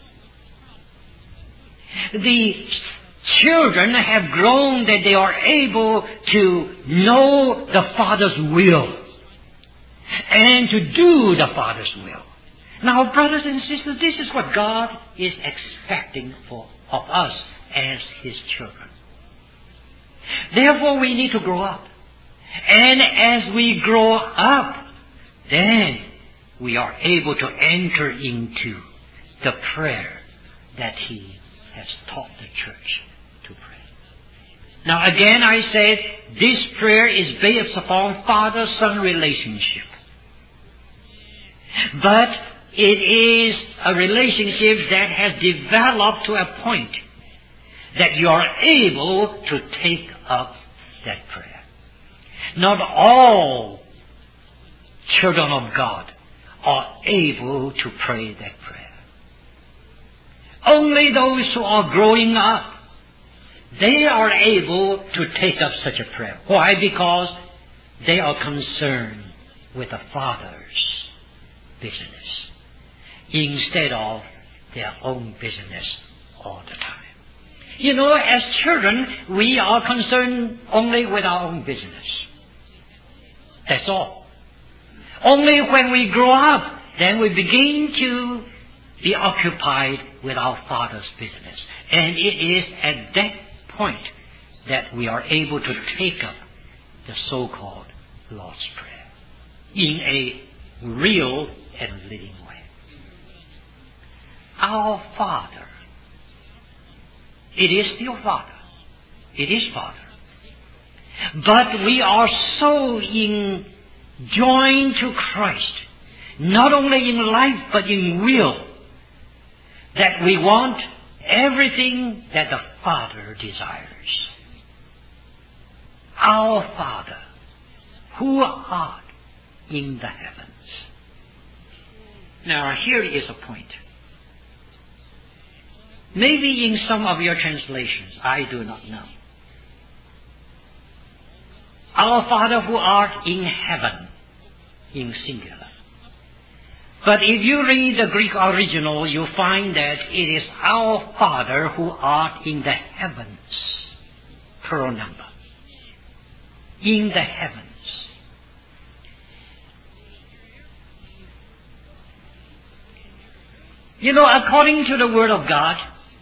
The children have grown that they are able to know the Father's will and to do the Father's will. Now, brothers and sisters, this is what God is expecting for, of us as his children. Therefore, we need to grow up. And as we grow up, then we are able to enter into the prayer that he has taught the church to pray. Now again I said, this prayer is based upon father-son relationship. But it is a relationship that has developed to a point that you are able to take up that prayer. Not all children of God are able to pray that prayer. Only those who are growing up, they are able to take up such a prayer. Why? Because they are concerned with the Father's business instead of their own business all the time. You know, as children, we are concerned only with our own business. That's all. Only when we grow up, then we begin to be occupied with our Father's business. And it is at that point that we are able to take up the so-called Lord's Prayer in a real and living way. Our Father. It is still Father. It is Father. But we are so in, joined to Christ, not only in life but in will, that we want everything that the Father desires. Our Father, who art in the heavens. Now here is a point. Maybe in some of your translations, I do not know. Our Father who art in heaven, in singular. But if you read the Greek original, you find that it is our Father who art in the heavens, plural number. In the heavens. You know, according to the Word of God,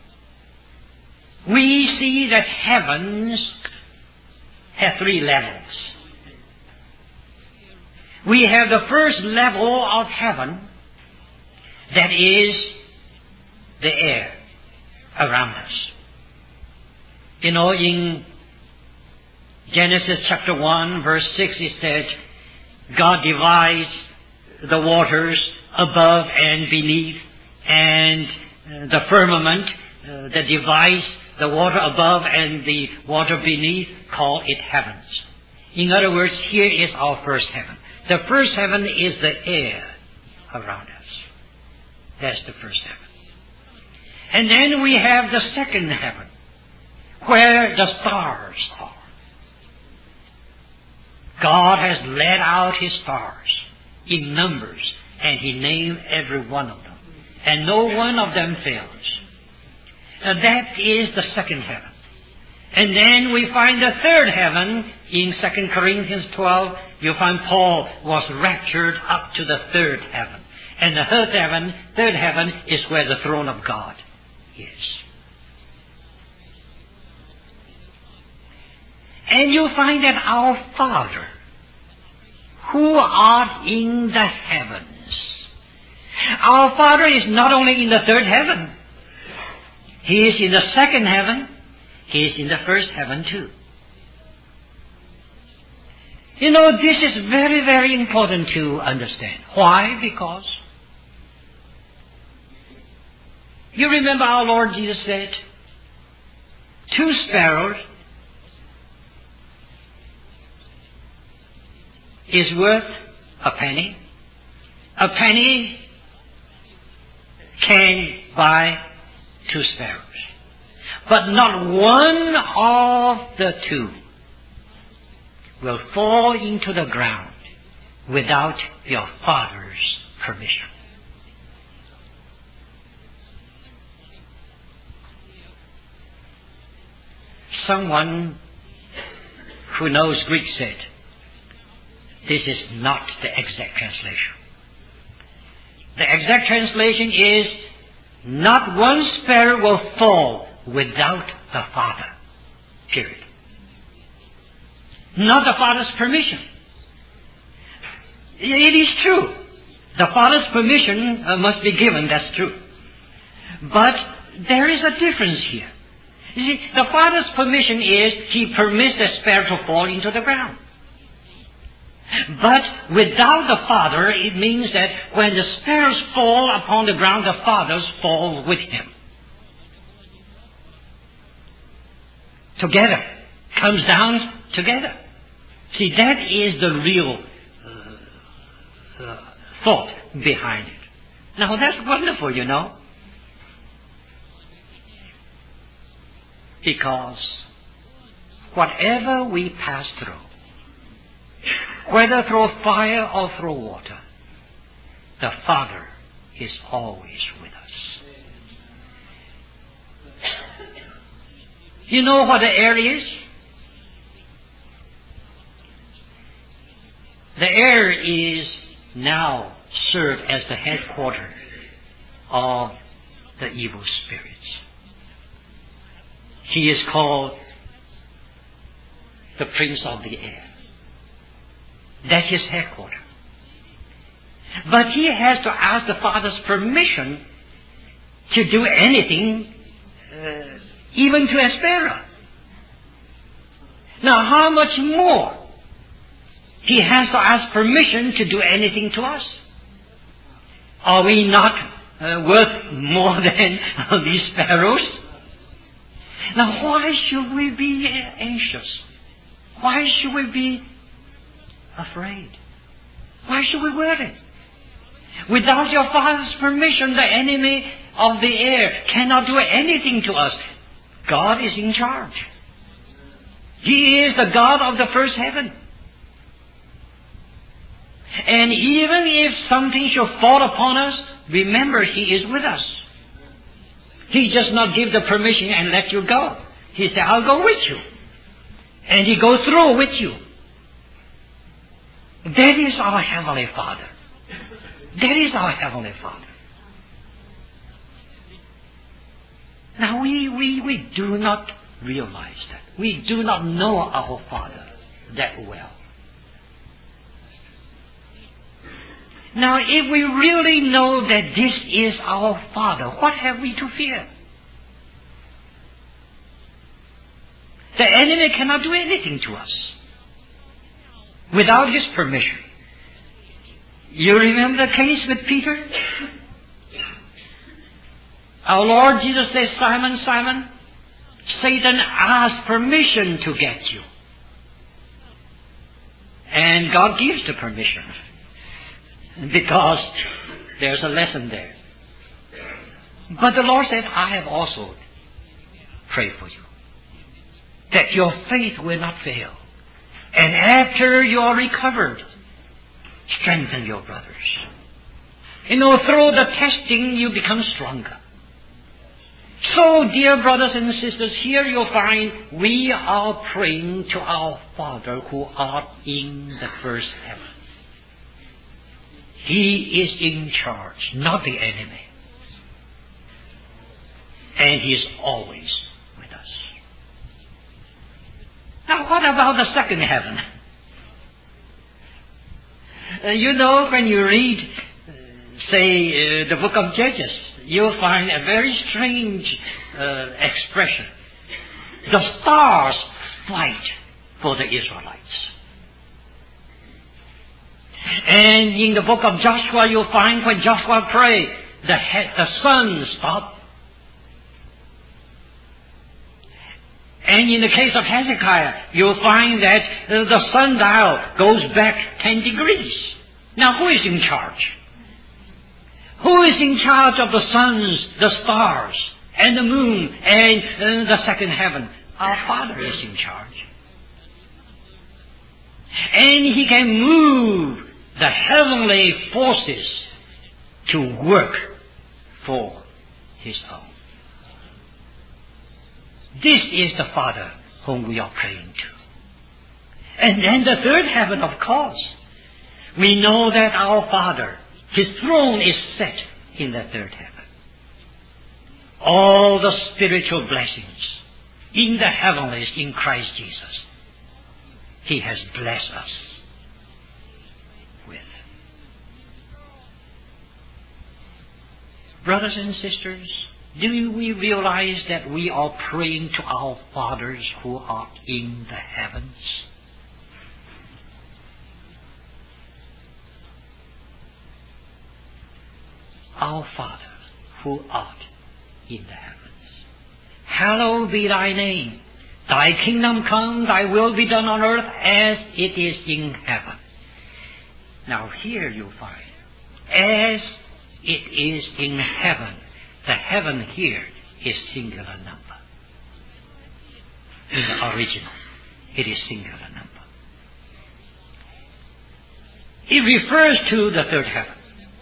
we see that heavens have three levels. We have the first level of heaven, that is the air around us. You know, in Genesis chapter one, verse six, it said, God divides the waters above and beneath, and uh, the firmament uh, that divides the water above and the water beneath, call it heavens. In other words, here is our first heaven. The first heaven is the air around us. That's the first heaven. And then we have the second heaven, where the stars are. God has let out His stars in numbers, and He named every one of them. And no one of them fails. Now that is the second heaven. And then we find the third heaven in Second Corinthians twelve. You find Paul was raptured up to the third heaven. And the third heaven, third heaven is where the throne of God is. And you find that our Father, who art in the heavens. Our Father is not only in the third heaven. He is in the second heaven. He is in the first heaven too. You know, this is very, very important to understand. Why? Because you remember our Lord Jesus said, two sparrows is worth a penny. A penny can buy two sparrows. But not one of the two will fall into the ground without your Father's permission. Someone who knows Greek said, this is not the exact translation. The exact translation is, not one sparrow will fall without the Father. Period. Not the Father's permission. It is true. The Father's permission uh, must be given, that's true. But there is a difference here. You see, the Father's permission is He permits the sparrow to fall into the ground. But without the Father, it means that when the sparrows fall upon the ground, the fathers fall with him. Together. Comes down together. See, that is the real uh, uh, thought behind it. Now, that's wonderful, you know. Because whatever we pass through, whether through fire or through water, the Father is always with us. You know what the air is? The air is now served as the headquarters of the evil spirits. He is called the Prince of the Air. That's his headquarters. But he has to ask the Father's permission to do anything, uh, even to a sparrow. Now, how much more he has to ask permission to do anything to us? Are we not uh, worth more than these sparrows? Now, why should we be anxious? Why should we be afraid? Why should we worry? Without your Father's permission, the enemy of the air cannot do anything to us. God is in charge. He is the God of the first heaven. And even if something should fall upon us, remember He is with us. He does not give the permission and let you go. He said, I'll go with you. And He goes through with you. That is our Heavenly Father. That is our Heavenly Father. Now we, we, we do not realize that. We do not know our Father that well. Now if we really know that this is our Father, what have we to fear? The enemy cannot do anything to us without His permission. You remember the case with Peter? Our Lord Jesus says, Simon, Simon, Satan asked permission to get you. And God gives the permission. Because there's a lesson there. But the Lord said, I have also prayed for you, that your faith will not fail. And after you are recovered, strengthen your brothers. You know, through the testing, you become stronger. So, dear brothers and sisters, here you'll find we are praying to our Father who art in the first heaven. He is in charge, not the enemy. And He is always with us. Now, what about the second heaven? Uh, you know, when you read, uh, say, uh, the book of Judges, you'll find a very strange uh, expression. The stars fight for the Israelites. And in the book of Joshua, you'll find when Joshua prayed, the, he- the sun stopped. And in the case of Hezekiah, you'll find that uh, the sundial goes back ten degrees. Now, who is in charge? Who is in charge of the suns, the stars, and the moon, and uh, the second heaven? Our Father is in charge. And He can move the heavenly forces to work for His own. This is the Father whom we are praying to. And then the third heaven, of course. We know that our Father, His throne is set in the third heaven. All the spiritual blessings in the heavenlies in Christ Jesus, He has blessed us with. Brothers and sisters, do we realize that we are praying to our fathers who are in the heavens? Our Father who art in the heavens, hallowed be Thy name. Thy kingdom come, Thy will be done on earth as it is in heaven. Now here you find, as it is in heaven. The heaven here is singular number. In the original, it is singular number. It refers to the third heaven.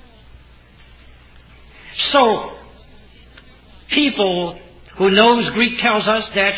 So, people who knows Greek tells us that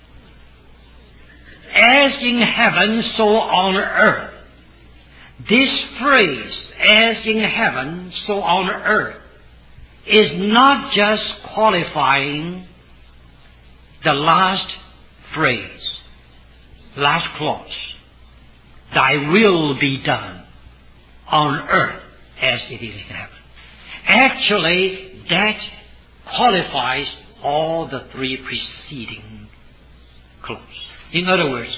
as in heaven, so on earth. This phrase, as in heaven, so on earth, is not just qualifying the last phrase, last clause, thy will be done on earth as it is in heaven. Actually, that qualifies all the three preceding clauses. In other words,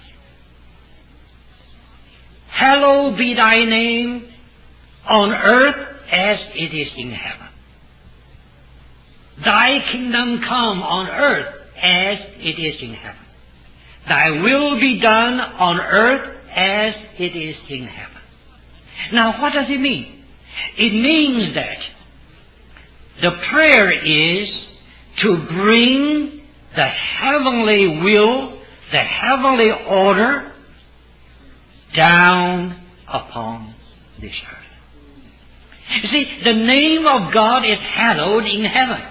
hallowed be thy name on earth as it is in heaven. Thy kingdom come on earth as it is in heaven. Thy will be done on earth as it is in heaven. Now, what does it mean? It means that the prayer is to bring the heavenly will, the heavenly order down upon this earth. You see, the name of God is hallowed in heaven.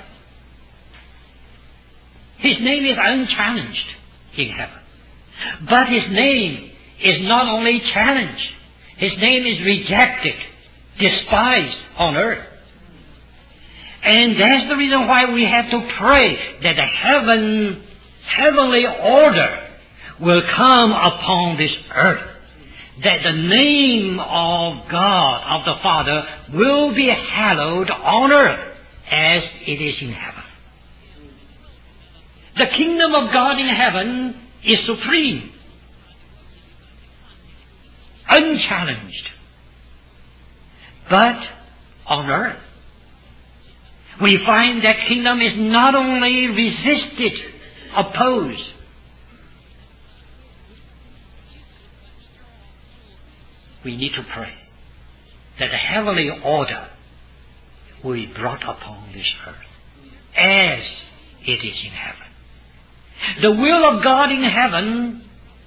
His name is unchallenged in heaven. But His name is not only challenged, His name is rejected, despised on earth. And that's the reason why we have to pray that the heaven, heavenly order will come upon this earth. That the name of God, of the Father, will be hallowed on earth as it is in heaven. The kingdom of God in heaven is supreme, unchallenged. But on earth, we find that kingdom is not only resisted, opposed, we need to pray that the heavenly order will be brought upon this earth as it is in heaven. The will of God in heaven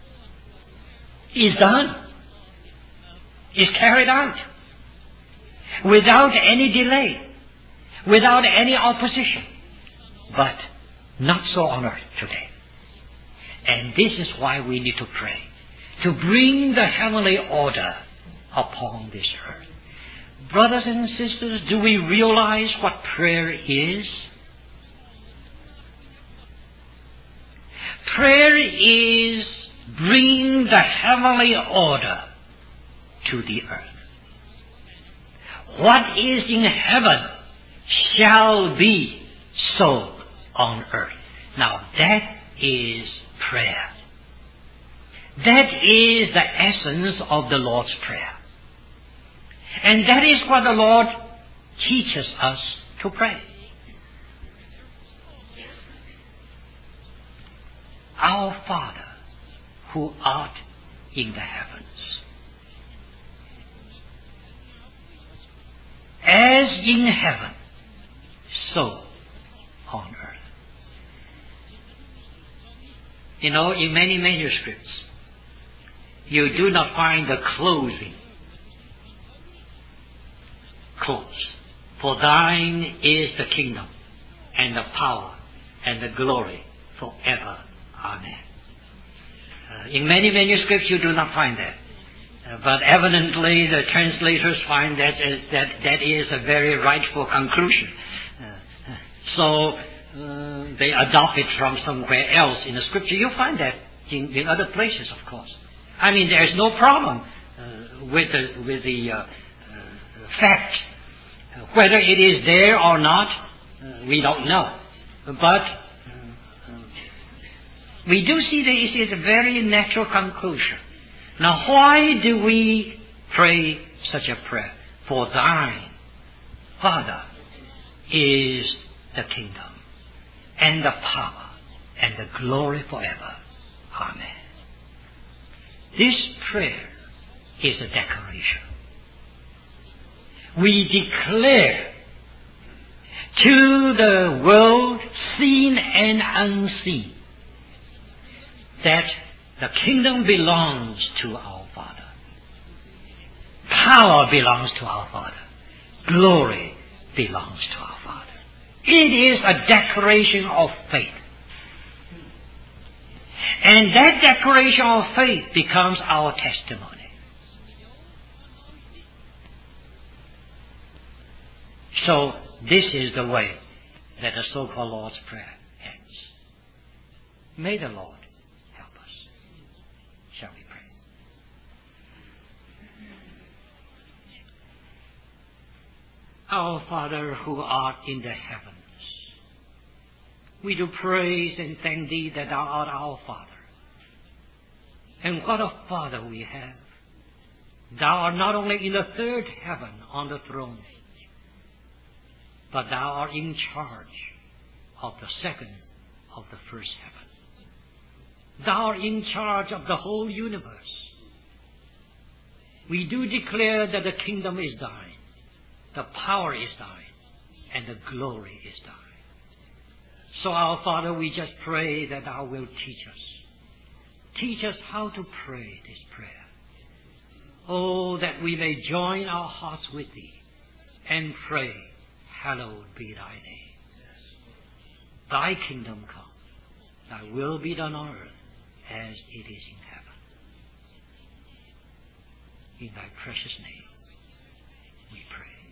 is done, is carried out, without any delay, without any opposition. But not so on earth today. And this is why we need to pray, to bring the heavenly order upon this earth. Brothers and sisters, do we realize what prayer is? Prayer is bringing the heavenly order to the earth. What is in heaven shall be so on earth. Now that is prayer. That is the essence of the Lord's Prayer. And that is what the Lord teaches us to pray. Our Father, who art in the heavens, as in heaven, so on earth. You know, in many manuscripts, you do not find the closing clause. For thine is the kingdom, and the power, and the glory forever. Amen. Uh, in many manuscripts you do not find that. Uh, but evidently the translators find that uh, that, that is a very rightful conclusion. Uh, so uh, they adopt it from somewhere else in the scripture. You find that in, in other places, of course. I mean, there is no problem uh, with the, with the uh, uh, fact. Whether it is there or not, uh, we don't know. But we do see that it is a very natural conclusion. Now, why do we pray such a prayer? For thine, Father, is the kingdom, and the power, and the glory forever. Amen. This prayer is a declaration. We declare to the world, seen and unseen, that the kingdom belongs to our Father. Power belongs to our Father. Glory belongs to our Father. It is a declaration of faith. And that declaration of faith becomes our testimony. So, this is the way that the so-called Lord's Prayer ends. May the Lord help us. Shall we pray? Our Father who art in the heavens, we do praise and thank Thee that Thou art our Father. And what a Father we have. Thou art not only in the third heaven on the throne, but Thou art in charge of the second of the first heaven. Thou art in charge of the whole universe. We do declare that the kingdom is Thine, the power is Thine, and the glory is Thine. So, our Father, we just pray that Thou wilt teach us. Teach us how to pray this prayer. Oh, that we may join our hearts with Thee and pray, hallowed be Thy name. Thy kingdom come. Thy will be done on earth as it is in heaven. In Thy precious name we pray.